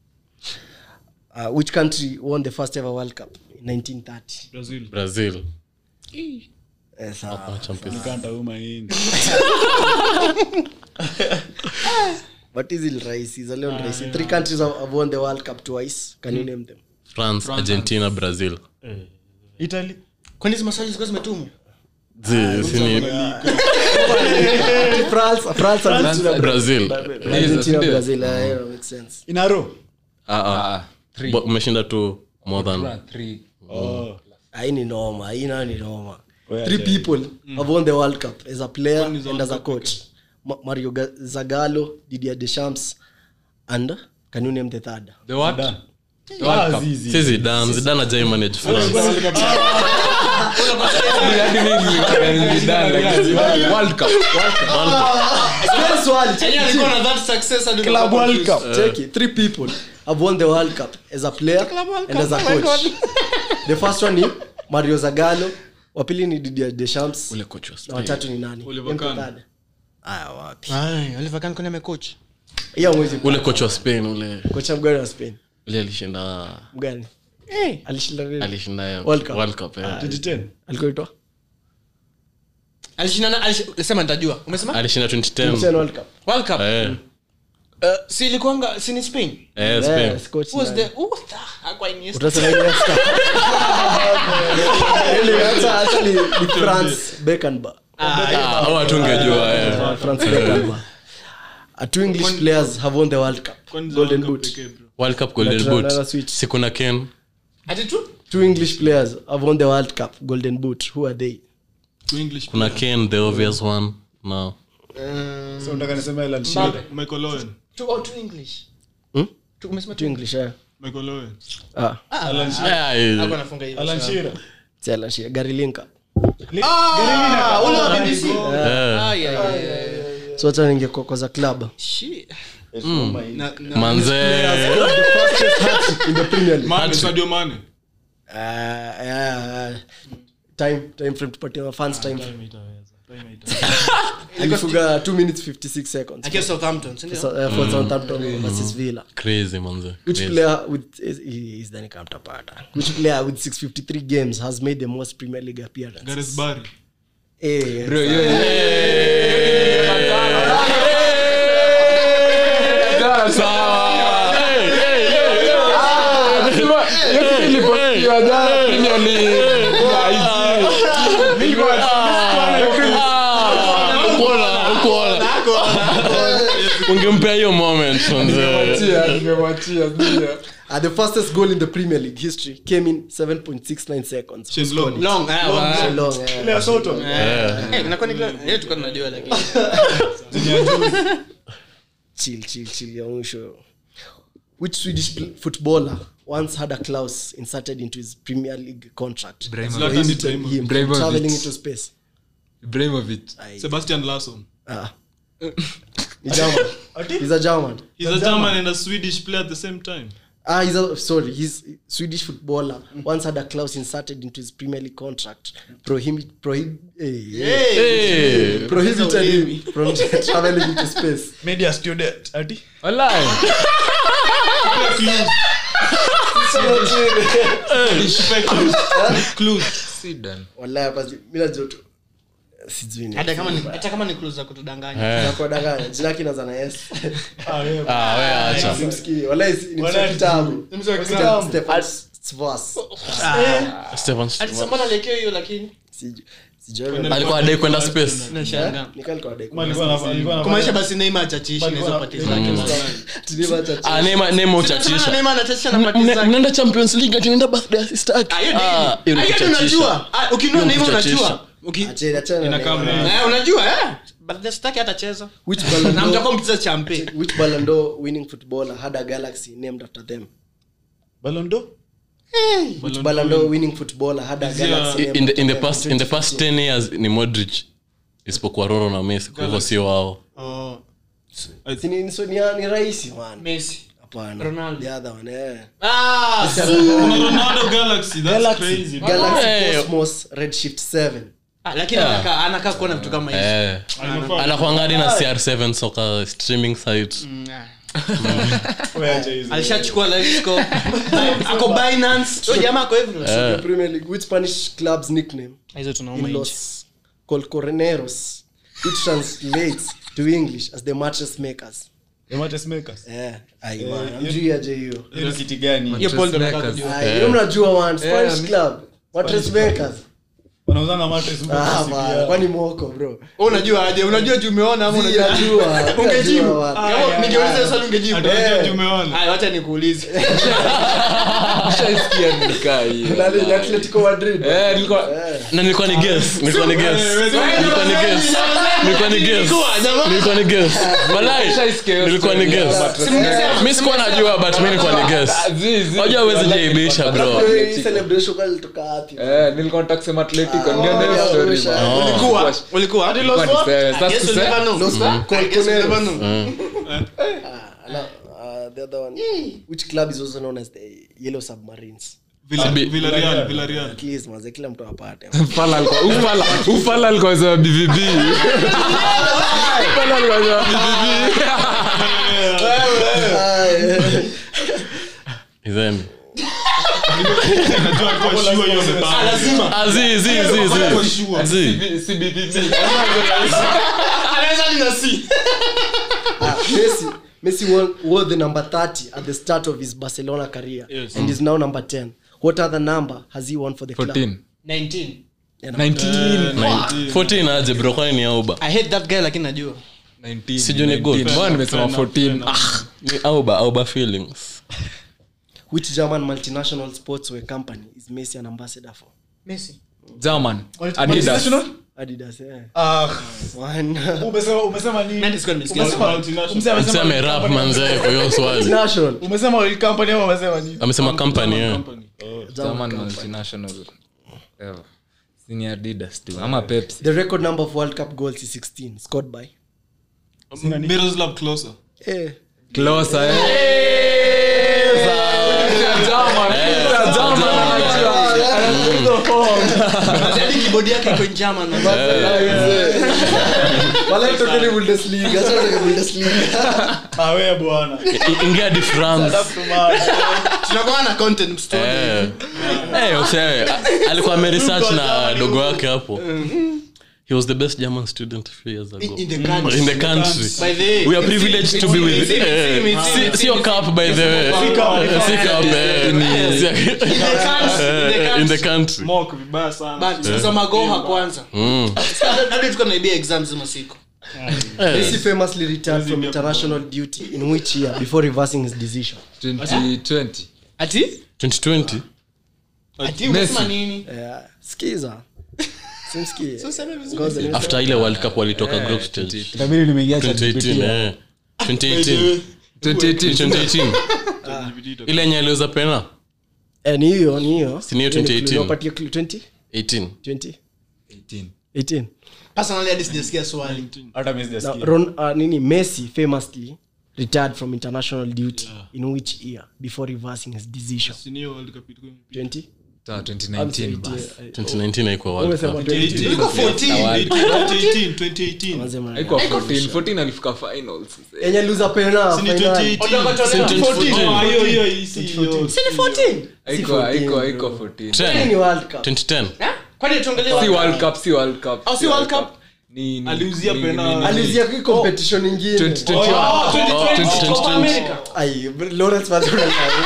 which country won the first ever world cup in nineteen thirty Brazil. Brazil. eh sawa Champions. Nikanta uma nini. but is it rahisi is leo rahisi three countries have have won the world cup twice can you name them France, Argentina, Brazil. Italy. Kwani hizo maswali zilikuwa zimetumwa? Zi- sini- France France Argentina Brazil. Argentina Brazil eh, yeah, makes sense In a row. Ah, ah. Ah, three. Bo- umeshinda tu more than Three. Oh. hii ni noma hii nayo ni noma Where three are they? people have won the world cup as a player One is and as a World coach Ma- Mario Ga- Zagallo Didier Deschamps and can you name the third The what? Done. The World Cup. Ah, zizi. si Zidane. Zidane hajai manage France. Hadi mimi Zidane, like, World Cup. Swali, swali, check Yeye it, alikuwa na that success hadi Club World Cup. check it. Three people have won the world cup as a player and as a coach the first one ni Mario Zagallo wa pili ni Didier Deschamps Ule coach wa na Spain. watatu ni nani Oliver Name the Kahn. third. aya wapi Ai, Oliver Kahn kwani amecoach? hiyo mwezi ule coach wa Spain ule kocha mgani wa Spain ule alishinda mgani Eh, alishinda nini alishinda World Cup. World Cup yeah. twenty ten alikuwa itwa alishinda na alisema nitajua. Umesema? alishinda twenty ten World Cup World Cup. eh Uh, si ilikuanga si ni Spain. eh Spain yes coach Who was the who the aqua Iniesta? utasema ile star ile hata actually ni France Beckenbauer ah au atungejua eh France Beckenbauer Uh, two English players have won the World Cup Kwani za Golden World Cup Boot pekee, bro? World Cup Golden Tuna- Boot tuna switch. si kuna Ken Ati tu? two English players have won the World Cup Golden Boot who are they Two English kuna players. Ken the obvious one no so unataka niseme Alan Mbappe. Shearer Michael Owen. Two or two English. Hmm? Tu umesema two English eh Michael Owen. ah Alan Shearer yeah Hapo anafunga hiyo. Alan Shearer Tela shia Gary Lineker Ah, ule wa B B C. eh Ah, yeah, yeah, yeah. so hata ningekokoza club Shit. Na- na- manze in the Premier League Mane, Sadio Mane. uh, uh, time time frame tupatie fans time alifuga two minutes fifty-six seconds Akiwa Southampton, si ndio? so, uh, for Southampton versus Villa crazy manze which crazy. player with is, is the counterpart which player with six hundred fifty-three games has made the most Premier League appearances Gareth Barry. eh bro yo sawa hey hey ungempea hiyo moment manze uh, the fastest goal in the Premier League history came in seven point six nine seconds Shane Long. Long, ah, wa- so long eh. Player Soto Eh, inakuwa ni kila- eh, tulikuwa tunajua lakini. chill chill chill ya mwisho which Swedish pl- footballer once had a clause inserted into his Premier League contract Ibrahimovic. prohibited Ibrahimovic. him from Ibrahimovic. traveling into space Ibrahimovic Sebastian Larsson. ah he's German he's a German He's a German and a Swedish player at the same time. ah he's a sorry he's Swedish footballer once had a clause inserted into his Premier League contract prohibit prohib eh, hey prohibited him from traveling into space media student ati wallahi Clues. Sidan wallahi basi mimi najua tu sijui ni Hata kama ni hata kama ni clues za kutudanganya. za kudanganya jina kina za na yes ah wewe acha simsikii wallahi si- ni mswa kitabu Stefan Svas Stefan Ati mbona lekeo hiyo lakini? sijui sijui alikuwa adai kwenda space Nashangaa. nikali kwa dai alikuwa na alikuwa na Kumaanisha basi Neymar achachishi na hizo pati zake. tuliva cha ah Neymar Neymar Sasa uchachisha Neymar anachachisha na pati zake. mnaenda Champions League tunaenda birthday assist yake Ah, hiyo ndio. ah hiyo ni Ah, hiyo ndio kuchachisha. unajua. Ah, ukinua Hiyo ni Neymar kuchachisha. unajua. Uki acheni acheni Inakaa mna- Eh, unajua eh? Birthday stake hatacheza. which Ballon Na d'Or mtakuwa mcheza champe. which Ballon d'Or winning footballer had a galaxy named after them Ballon d'Or which Ballon d'Or winning footballer had a Is galaxy he, named in the in the after past them in the past ten years ni Modric isipokuwa Ronaldo na Messi kwa hivyo sio wao Oh, Si ni so ni ni rahisi man Messi. hapana Ronaldo. the other one eh Ah, Kuna Ronaldo Galaxy. That's crazy. Galaxy Hey. Cosmos Redshift seven ah, lakini anakaa anakaa kuona vitu kama hizo. eh Anafaa- anakuangadi na C R seven soccer streaming site Mm, ah. wewe acha hizo Alishachukua Alisco. Ako Binance. Huyo jamaa ako everywhere. the Premier League which Spanish club's nickname Hizo tunauma in nje. Los Colchoneros which translates to English as the mattress makers the matches makers eh ai man amjui aje hiyo hiyo ni kiti gani Hiyo Paul ndo Makers. nataka kujua. ai hiyo mnajua one Spanish club mattress makers wanauzana matches huko ah K C B. man kwani moko bro Wewe unajua aje? Unajua juu umeona ama unajua? unajua Ungejibu. unajua Kama ningeuliza hiyo swali ungejibu. Atajua tumeona. Haya, wacha nikuulize. shaisikia nikaa hiyo nani ni Atletico Madrid eh nilikuwa na nilikuwa ni guess nilikuwa ni guess nilikuwa ni guess nilikuwa ni guess nilikuwa ni guess walai nilikuwa ni guess mimi sikuwa najua but mimi nilikuwa ni guess zizi unajua huwezi jaibisha bro hii celebration kwa ilitoka wapi eh nilikuwa nataka kusema Atletico ndio ndio yeah, story yeah. man. Ulikuwa ulikuwa hadi Ilikuwa ni seven. Sasa Yes, you'll kusema- never know. Los I guess you'll never know. Ah, no, uh, the other one which club is also known as the Yellow Submarines Villa- Abi- Villarreal, Villarreal. at least maze kila mtu apate Ufala alikuwa ufala ufala alikuwa za B V B. Ufala alikuwa za B V B. Then Najua alikuwa sure hiyo amebaka. azi zi zi zi zi Anaweza ni na C. Ah, Messi Messi won, wore the number thirty at the start of his Barcelona career Yes. and is now number ten. What other number has he won for the club? fourteen nineteen. nineteen fourteen aje bro kwani ni Auba I hate that guy lakini najua. nineteen Sijui ni good. Mbona nimesema fourteen ah ni Auba Auba feelings Which German multinational sportswear company is Messi an ambassador for? Messi. German Adidas Adidas. Eh. Ah, One. umesema umesema nini? Nani sikuwa nimesikia? Umesema- Multinational. umesema- mseme rap manze kwa hiyo swali National. umesema oil company ama umesema nini? amesema company eh Company. German multinational ever senior Adidas tu ama Pepsi The record number of World Cup goals is sixteen, scored by. Miroslav Klose. Eh. closer eh German Hadi keyboard yake iko in German. Wala tokeni Bundesliga, acha tokeni Bundesliga. Ah, wewe bwana. I- ingia di France Tunakuwa na content mstory. eh eh usewe a- alikuwa ameresearch na dogo wake hapo he was the best German student a few years ago In- in the country. in the country By the way, we are it's- privileged it's- to be it's- with it's- eh, it's- it's- si- sio cup by the way Si cup. si cup eh, ni- In the country, eh, in the country Mock vibaya sana. But kusoma goha kwanza. Mm. Hadi tuko naibia exams masiku. Messi famously retired from international duty in which year before reversing his decision? twenty twenty Ati? twenty twenty Ati umesema nini? Eh, skiza. Simsikie. Useme vizuri. Ngoja nimesema. after ile world cup walitoka group stage Itabidi nimeingia twenty eighteen eh twenty eighteen twenty eighteen twenty eighteen ile yenye aliuza pena Eh, ni hiyo, ni hiyo. Si ni hiyo twenty eighteen. Unapatia clue twenty? eighteen twenty? eighteen eighteen. Personally hadi sijasikia swali. hata mimi Now, sijasikia. Ron, uh, nini Messi famously retired from international duty in which year before reversing his decision? Senior World Cup ilikuwa imepita. twenty? Ta twenty nineteen basi twenty nineteen haikuwa world Umesema cup twenty. Iko fourteen. twenty eighteen, twenty eighteen. Wanasema- haikuwa fourteen fourteen alifika finals Yenye loser pena Si ni final. twenty eighteen. twenty fourteen Oh, hiyo hiyo hii si hiyo. Si ni fourteen? haikuwa fourteen, haikuwa bro. haikuwa fourteen Hii ni ten World Cup. twenty ten Kwani tuongelee si world cup si world cup Oh, si World Cup? ni ni- Aliuzia ni- pena- ni- ni- Alizia hii competition nyingine. twenty twenty Oh, twenty twenty. Copa America. Ai, Lawrence Madonna.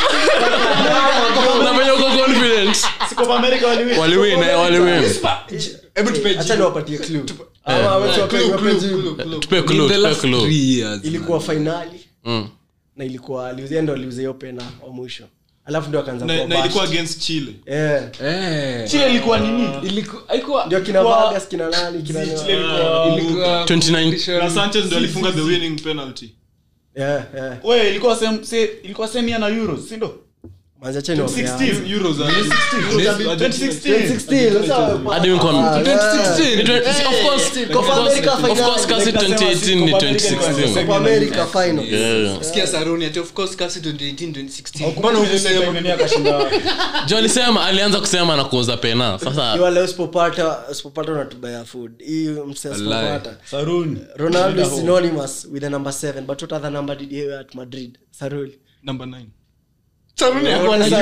na venye uko confident Si Copa America waliwin. waliwin eh waliwin Hebu tupe Acha niwapatie clue. Ama wewe wape wape jibu. tupe in clue the tupe last clue three years Ilikuwa finali Mm. na ilikuwa aliuzia ndo aliuzia hiyo pena wa mwisho. Alafu ndio akaanza Na kuwa na ilikuwa bashed. against Chile. Eh. eh Chile ilikuwa nini? ilikuwa haikuwa Ndio kina Kwa- Vargas kina nani kina nani. ilikuwa twenty nine Na Sanchez ndio alifunga the winning penalty. Eh, eh. Wewe ilikuwa same se ilikuwa same na Euros, si ndio? Manza cheni wa sixteen. Euros are twenty sixteen. sixteen sasa. hadi mimi kwa Ah, twenty sixteen of course Copa America of course final. kasi twenty eighteen ni twenty sixteen Copa America final. yeah Sikia Saruni ati of course kasi twenty eighteen twenty sixteen. Mbona umesema nini akashinda? jo alisema alianza kusema na kuuza pena sasa Iwa leo usipopata usipopata unatubaya food. Hii msasa usipopata. Saruni. Ronaldo is synonymous with the number seven, but what other number did he wear at Madrid? Sarul. number nine. Saruni hakuwa na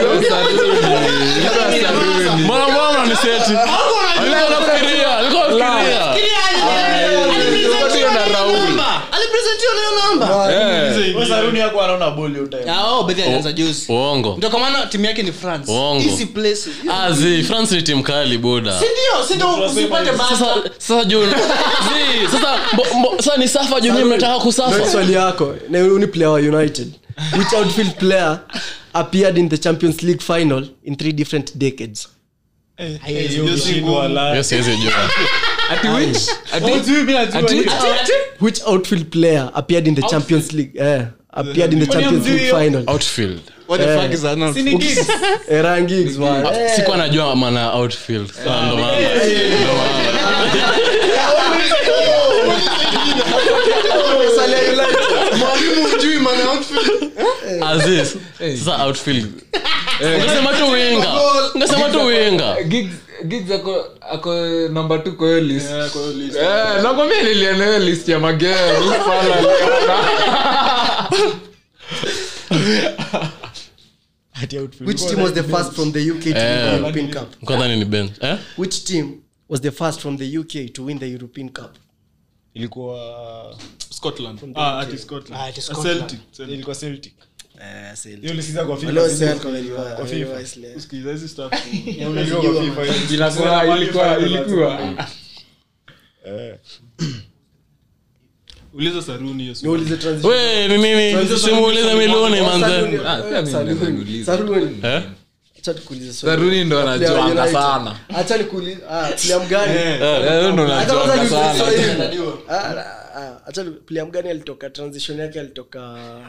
mbona mbona ni seti alikuwa anafikiria alikuwa anafikiria na Raul alipresentiwa na hiyo namba. Wewe Saruni yako anaona ball hiyo time. Ah, oh, bedhi alianza juzi. uongo Ndio kwa maana timu yake ni France. Uongo. Easy place. ah zi France ni timu kali boda Si ndio? Si ndio usipate basa. sasa sasa jo zi sasa mbo- mbo- sasa ni safa jo mimi mnataka Ndio kusafa swali yako. Na uni player wa United. Which outfield player appeared in the Champions League final in three different decades? Hiyo shindwa wala. yes yes jo ati which ati Hujui mimi najua Ati- hiyo. Which outfield player appeared in the Champions League? Eh, appeared in the Kwani Champions hamjui League hiyo? final. outfield What the fuck is that now? Si ni Giggs. Eh, Rangiggs man. Eh, sikuwa najua maana outfield sasa ndo maana swali ya United. Mwalimu hujui maana outfit. Aziz sasa outfield ungesema tu winga ungesema tu winga Giggs Giggs ako ako number two kwa hiyo list. Yeah, kwa hiyo list. Eh, nakwambia niliona hiyo list ya magame. Fala liona. Which team was the first from the U K to win the European Cup? kwanza ni bench eh Which team was the first from the U K to win the European Cup? ilikuwa Scotland. Ah, ati Scotland. Ah, ati Ah, Scotland. Celtic. Celtic. ilikuwa Celtic Eh, Celtic. hiyo lisikiza kwa FIFA Hello, sisi- Celtic kwa kwa FIFA FIFA. Usikiza hizi stuff. Ilikuwa kwa FIFA hiyo. Ilikuwa ilikuwa ilikuwa. Eh. Uliza Saruni hiyo. No, ulize transition. we ni nini simuulize milioni manze Ah, pia mimi naweza niuliza. Saruni. eh Acha nikuulize swali. Saruni ndo anajuanga sana. Acha nikuulize. Ah, player mgani? Eh, ndo Acha kwanza anajuanga nikuulize swali sana. hili. Ah, ah, acha ni- player mgani alitoka transition yake alitoka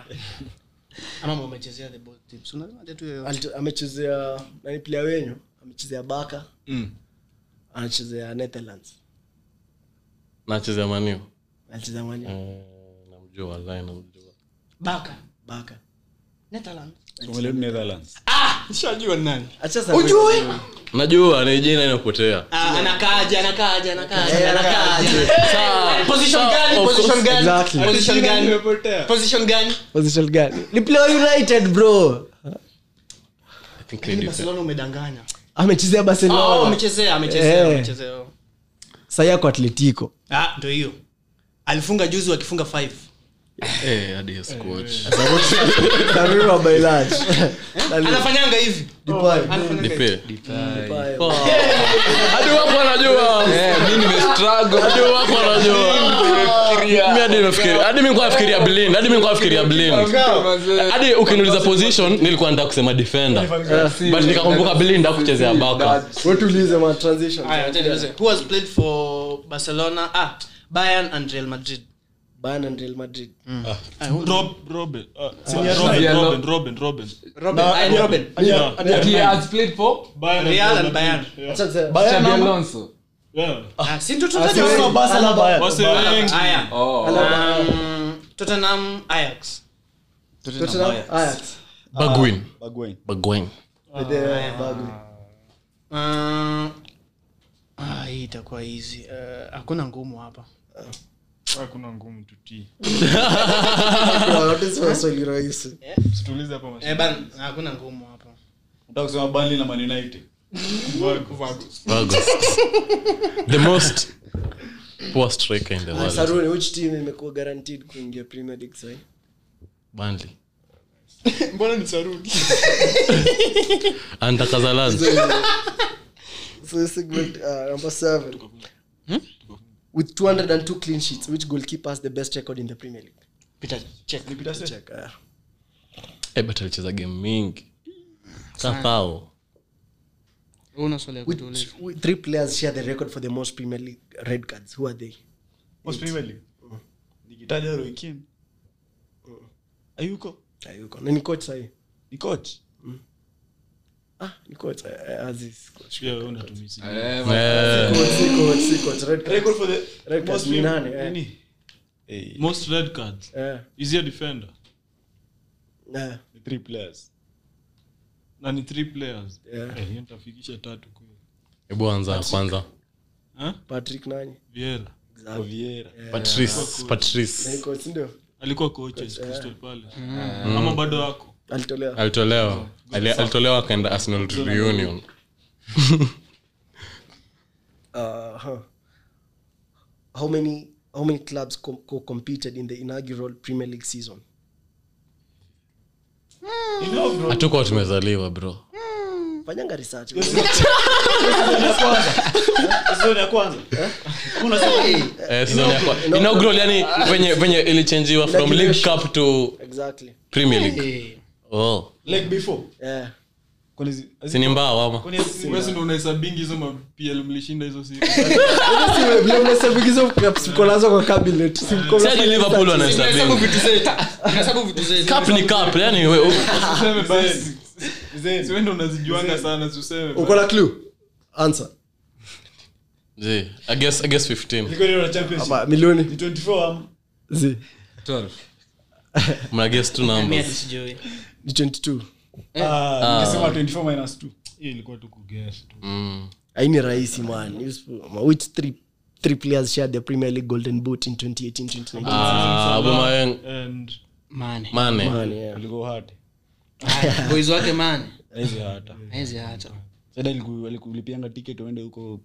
ama mmechezea the both teams unasema tu hiyo alito- amechezea nani player wenyu? Amechezea Barca, Mm. anachezea Netherlands. nachezea maniu Anachezea Man U. eh namjua wallahi namjua Baka Barca. Netherlands Somalia Netherlands Nishajua ni nani. Acha sasa. Ujui? najua ni jina inapotea ah anakaaje anakaaje anakaaje Eh, anakaaje Sawa. position gani Of course. position gani Exactly. position gani Nimepotea. position gani Position gani? Ni player United bro. I think Ni they defend. Barcelona umedanganya Amechezea oh Barcelona. amechezea amechezea Eh. amechezea Sasa yako Atletico. ah ndio hiyo alifunga juzi wakifunga five eh hadi ya squash Saruni wa Bailage. anafanyanga hivi Depay. anafanyanga hivi nipe Depay. hadi wako wanajua Eh, mimi nimestruggle. hadi wako wanajua mimi hadi nimefikiria hadi mimi nilikuwa nafikiria blind hadi mimi nilikuwa nafikiria blind hadi ukiniuliza position nilikuwa nataka kusema defender but nikakumbuka blind hakuchezea baka Wewe tulize ma transition. Aya, acha niulize. Who has played for Barcelona? Ah, Bayern and Real Madrid. Bayern and Real Madrid. Rob Robin. Ah, Robin. Robin, Robin, Robin. Robin, I Robin. Yeah. He has played for Bayern Real and Madrid. Bayern. Yeah. Acha sasa. Xabi Alonso. Yeah. Ah, si ndio tutaje Wase- wasema Barca na Bayern. Wase wengi. Aya. Oh. Um, Tottenham Ajax. Tottenham Ajax. Bagwin Bagwin Bagwin With the Bagui. Um, ah, hii itakuwa easy. Eh, hakuna ngumu hapa. Hakuna ngumu tutii. Kwa wote sio swali rahisi. Situlize hapa mashine. Eh, ban, hakuna ngumu hapa. unataka kusema Burnley na Man United Vago the most poor striker in the Ah, world Saruni, which team imekuwa guaranteed kuingia Premier League sasa? Burnley Mbona ni Saruni? and Kazalan So segment uh, number seven. With two hundred two clean sheets, which goalkeeper has the best record in the Premier League? Peter, check. Check. Uh, eh but alicheza game mingi kakao Una swali ya which, kutuuliza. which three players share the record for the most Premier League red cards? Who are they? Most Premier League nikitaja Roy Keane ayuko Ayuko. Nani coach sahi? ni coach Ah, ni coach. Uh, Aziz. Coach. Yeah, wewe unatumisi. Eh, eh Coach, si coach, si coach. Red card. record for the Red card. most Ni Premier- nani? Eh. nini eh Most red cards. Eh. Is he a defender? Eh. the three players Na ni three players. Yeah. Eh, hiyo nitafikisha tatu kweli. hebu anza kwanza Eh? Patrick nani? Vieira. Exactly. Vieira Patrice Nani Patrice coach ndio? Alikuwa coaches Crystal Palace. Ama bado wako. Alitolewa. alitolewa Ali- alitolewa akaenda Arsenal reunion Uh, huh. How many how many clubs com- co- competed in the inaugural Premier League season? hatuko tumezaliwa bro Fanyanga research. season ya kwanza eh season ya kwa inaugural yani venye venye ilichangiwa from League Cup to Exactly. Premier League Eh, oh like before Yeah. kwani zi- si ni mbao ama kwani zi- Wewe ndio unahesabingi hizo ma P L mlishinda hizo siku. Vile mnasabikizo mkolazo kwa cabinet. Si mko si hadi Liverpool wanahesabu tunahesabu vitu zetu. Tunahesabu vitu zetu. cup ni cup yani we- Useme basi. Zeni. Si wewe ndio unazijuanga sana useme. uko na clue? Answer. Zee, I guess I guess fifteen. Ilikuwa ni la championship Hapa milioni. ni twenty-four am Zi. twelve. Mna guess two Mimi numbers. hadi sijui. Ni twenty-two. ah ningesema twenty-four minus two Hiyo ilikuwa tu kuguess tu. Mm. Haini rahisi man. Useful. Which three three players shared the Premier League Golden Boot in twenty eighteen twenty nineteen? Ah, Aubameyang, and Mane. Mane. Man, yeah. Alikuwa hard. Ah, boys wake Mane. Hizi hata. Hizi hata. Sasa aliku- alikulipianga ticket uende huko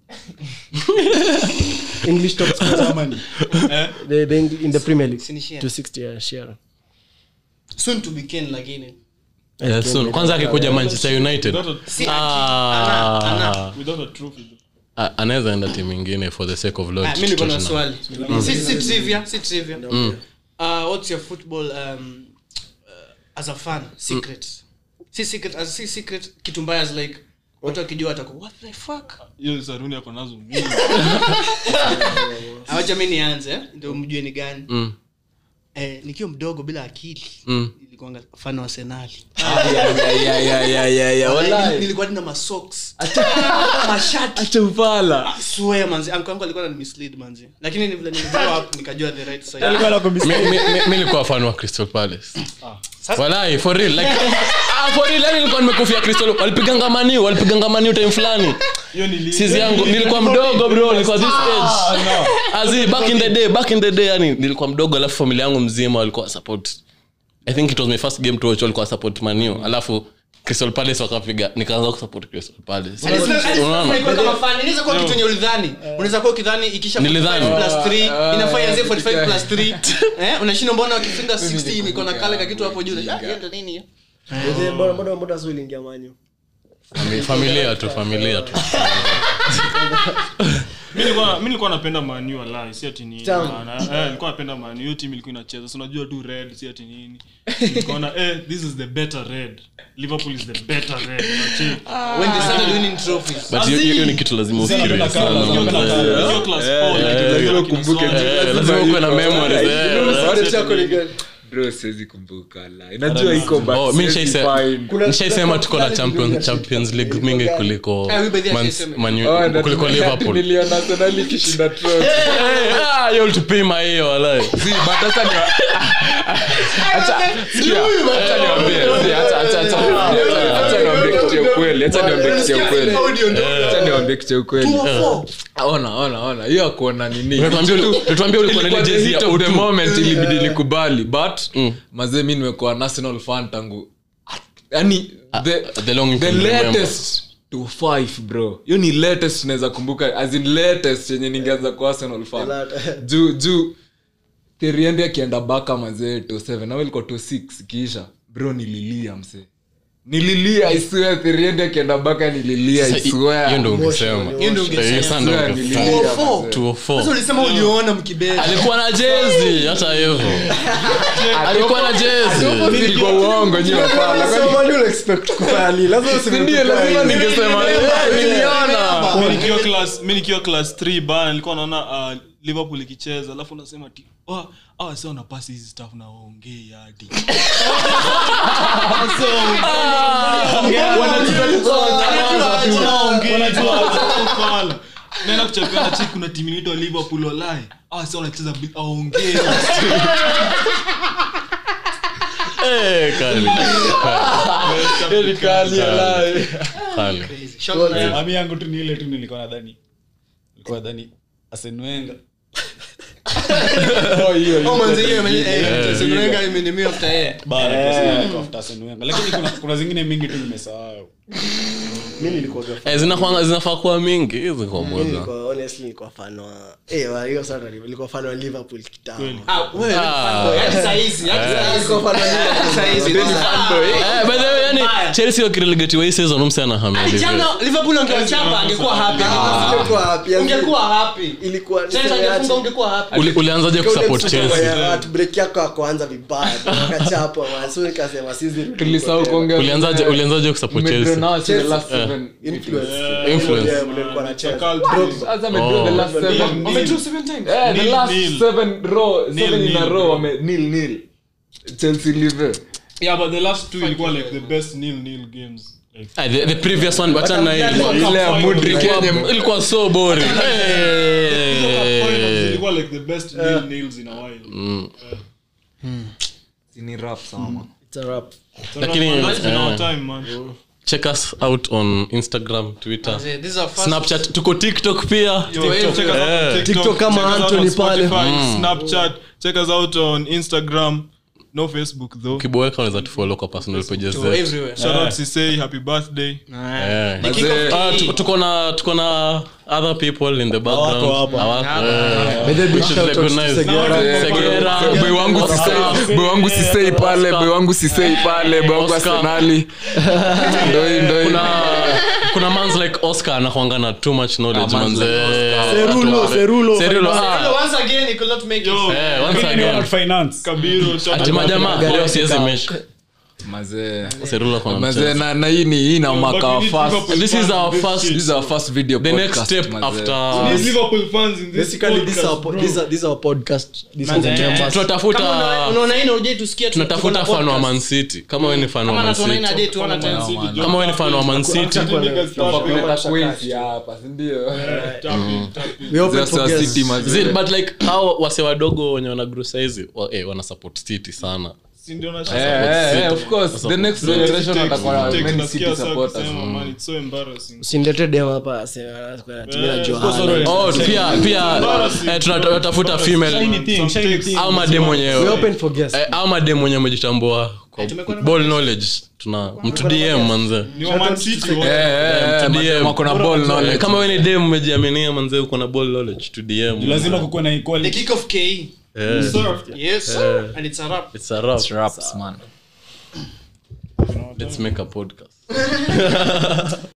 English top scorer Germany. the, the Eng- in the Premier League. Sinishare. two sixty yeah, share. Soon to be Kane lakini. Yeah, soon. Kwanza akikuja Manchester United. without a, Si ati. Ana, ana. Ah, without a trophy though. a- anaweza enda timu ingine for the sake of Ah, loyalty. mimi niko na to swali. Si si trivia, si trivia. Uh, what's your football um uh, as a fan secret? Si secret as si secret kitu mbaya as like watu wakijua watakuwa what the fuck? Hiyo Saruni yako nazo mingi. Awacha mimi nianze eh, ndio mjue ni gani. Mm. Eh, nikiwa mdogo bila akili. Mm. Nilikuwa fan wa Arsenal. yeah yeah yeah yeah yeah Wallahi, nilikuwa na ma socks. Mashati. acha ufala Swear manzi, uncle wangu alikuwa anamislead manzi. Lakini ni vile niligrow up nikajua the right side. Mi- mi- mi- mi nilikuwa fan wa Crystal Palace. Walai, for real like ah for real yani nilikuwa nimekufia Crystal walipiganga Man U walipiganga Man U time fulani. Hiyo ni Sisi yangu nilikuwa mdogo bro nilikuwa this age. Azi back in the day back in the day yani nilikuwa mdogo alafu familia yangu mzima walikuwa support. I think it was my first game to watch walikuwa support Man U. Alafu Crystal Palace wakapiga nikaanza kusupport Crystal Palace. Unaona? Unaona kama fan inaweza kuwa kitu yenye ulidhani. Unaweza kuwa ukidhani ikisha Nilidhani. forty-five plus three inafaa ianze forty-five plus three. Eh, unashinda mbona wakifunga sixty iko na kale ka kitu hapo juu. Ah, hiyo ndio nini hiyo? Mzee, mbona mbona mbona sio iliingia manyo? Fami- Familia tu familia tu. mimi nilikuwa mimi nilikuwa napenda Man U wallahi si ati nini Tamu. maana eh nilikuwa napenda Man U hiyo team ilikuwa inacheza so unajua tu red si ati nini nikaona eh this is the better red Liverpool is the better red unacheki When they started winning trophies. But hiyo hiyo ni kitu lazima ufikirie sana. hiyo class hiyo class four lazima ukumbuke Eh, lazima uwe na memories. eh. Sorry chako ni gani? bro siwezi kumbuka la inajua iko but Oh, mimi siwezi nishaisema find. nishaisema tuko na champion Champions League mingi kuliko Eh, we by the Man- nishaisema. Man U- Oh, na kuliko tume- Liverpool. niliona Arsenal ikishinda trophy. Eh, ah, hiyo ulitupima hiyo walai. See, but hata ni acha sikia acha niambie see, acha acha acha acha niambie kitu ya ukweli acha niambie kitu ya ukweli acha niambie kitu ya ukweli ona ona ona hiyo kuona nini Unatuambia uli- unatuambia ulikuwa na ile Ilikuwa jezi the ya heat of the O two. moment ilibidi nikubali but Mm. mazee mimi nimekuwa national fan tangu yani the the long the can remember. latest to five bro hiyo ni latest naweza kumbuka as in latest yenye ningeanza kwa Arsenal fan juu juu Thierry akienda baka mazee to seven na ilikuwa to six kisha bro nililia msee nililia I swear Thierry akienda baka nililia I Sasa, swear hiyo ndio ungesema. Hiyo ndio ungesema. Eh, sasa ndio Swear ungesema. nililia, two oh four. mzee. two oh four. Sasa ulisema uliona mkibeli. Alikuwa na jezi hata hivyo. Alikuwa na jezi. ilikuwa uongo nyinyi hapana Sasa wale una expect kufanya nini? Lazima useme ndio lazima ningesema eh, niliona mimi nikiwa class mimi nikiwa class three bana nilikuwa naona uh, Liverpool ikicheza alafu unasema ti oh ah sasa una pass hizi stuff na waongee hadi wanajua nenda kuchapia na chiki kuna timu inaitwa Liverpool wallahi ah sasa wanacheza bila waongee Eh, kali. kali alai Kali. Ami yangu tu ni ile tu nilikuwa nadhani nilikuwa nadhani Arsene Wenger oh hiyo Oh manzi hiyo eh Senegal imenimia after yeye. bana kwa after Arsene Wenger lakini kuna kuna zingine mingi tu nimesahau mimi nilikuwa Eh, zinakuwa zinafaa kuwa mingi hizi kwa moja. nilikuwa honestly nilikuwa fan wa eh wa hiyo sana nilikuwa fan wa Liverpool kitambo. Ah, wewe fanboy. Hadi saa hizi, hadi saa hizi. Nilikuwa fan wa Liverpool. Saa hizi ni fanboy. Eh, by the way yani Chelsea wakirelegate hii season umsana hamia hivi. Jana Liverpool angewachapa angekuwa happy. Nilikuwa happy. Ungekuwa happy. Ilikuwa Chelsea angefunga ungekuwa happy. Uli- ulianzaje kusupport Chelsea? At break yako ya kwanza vibaya. Akachapa man. So nikasema sisi tulisahau kuongea Ulianzaje ulianzaje kusupport Chelsea? now the last Chelsea. seven influence. Influence. Yeah, mlikuwa na Chelsea. Chakal Sasa amedraw the last seven Wamedraw seven times eh the Nil, last nil. seven row seven in a nil, row bro. wame nil nil Chelsea live yeah but the last two ilikuwa like the best nil nil games like Ah, the, the previous one but na ile ya Mudrik yenye ilikuwa so boring. Eh. ilikuwa like the best nil nils in a while ni rap sama It's a wrap. So Lakini, that's been our eh. time man check us out on Instagram, Twitter, This is our first Snapchat, tuko TikTok pia. Yo, check us out on TikTok, TikTok kama check us out on Anthony pale. Spotify, Snapchat, check us out on Instagram, no Facebook though. Kiboeka unaweza tufollow kwa personal pages to zetu. everywhere. Shout out Sisei, happy birthday. Eh. The kick of Ah, K E. tuko- tuko na tuko na other people in the background. Hawako hapa. Hawako, eh. By the way, big We should shout out to recognize- Segera. Segera. boy wangu sisei boy wangu sisei pale boy wangu sisei pale boy wangu Oscar. Arsenali ndoi ndoi kuna kuna mans like Oscar anakuanga na too much knowledge Ah, mans manze. like Serulo, Serulo. Serulo, ah. Once again he could not make it. Yo, Eh, once Lakini ni again. World Finance. Kabiro, shout Ati out. majamaa leo siwezi mesh. mazee Serulo kuna mazee mchezo. na na hii ni hii na Yo, mwaka but wa we need first Liverpool This is fans our in first- shit. this is our first video The podcast next step mazee. after These Liverpool fans in this Basically, this is our podcast, po- bro. this is- this is our podcast. This is the Eh, members. Kama una- tunatafuta unaona hii na uje tusikie tu- tunatafuta tuko na fan wa podcast. Man City. Kama wewe ni fan wa Kama Man natuona hii na City. je tuona tena. Kama wewe ni fan wa Man City. Niggas start with- Kuleta Queens hapa si ndio tap in, tap in. We open Sasa for guests. City mazee Zil, but like hao wase wadogo wenye wana grow size wa, eh, wana support City sana. Si ndio na Eh, eh, eh, of course the next generation Take- watakuwa take many nasikia City saa supporters kusema, man, it's so embarrassing. Usiniletee dem hapa ase- anatumia Eh, Johanna. of course, Oh, pia pia eh, tunatafuta female Shiny thing, shiny thing. au madem We mwenyewe. open for guests. Eh, au madem mwenye amejitambua kwa ball knowledge. Tuna mtu D M manze. Ni wa Man City, wa- eh eh to D M. madem wako na ball Eh, knowledge kama wewe ni dem umejiaminia manze uko na ball knowledge to D M. lazima kukuwa na The equality. kick of K E. Eh, Served. Yes, sir. And it's a wrap. it's a wrap. raps man Let's make a podcast.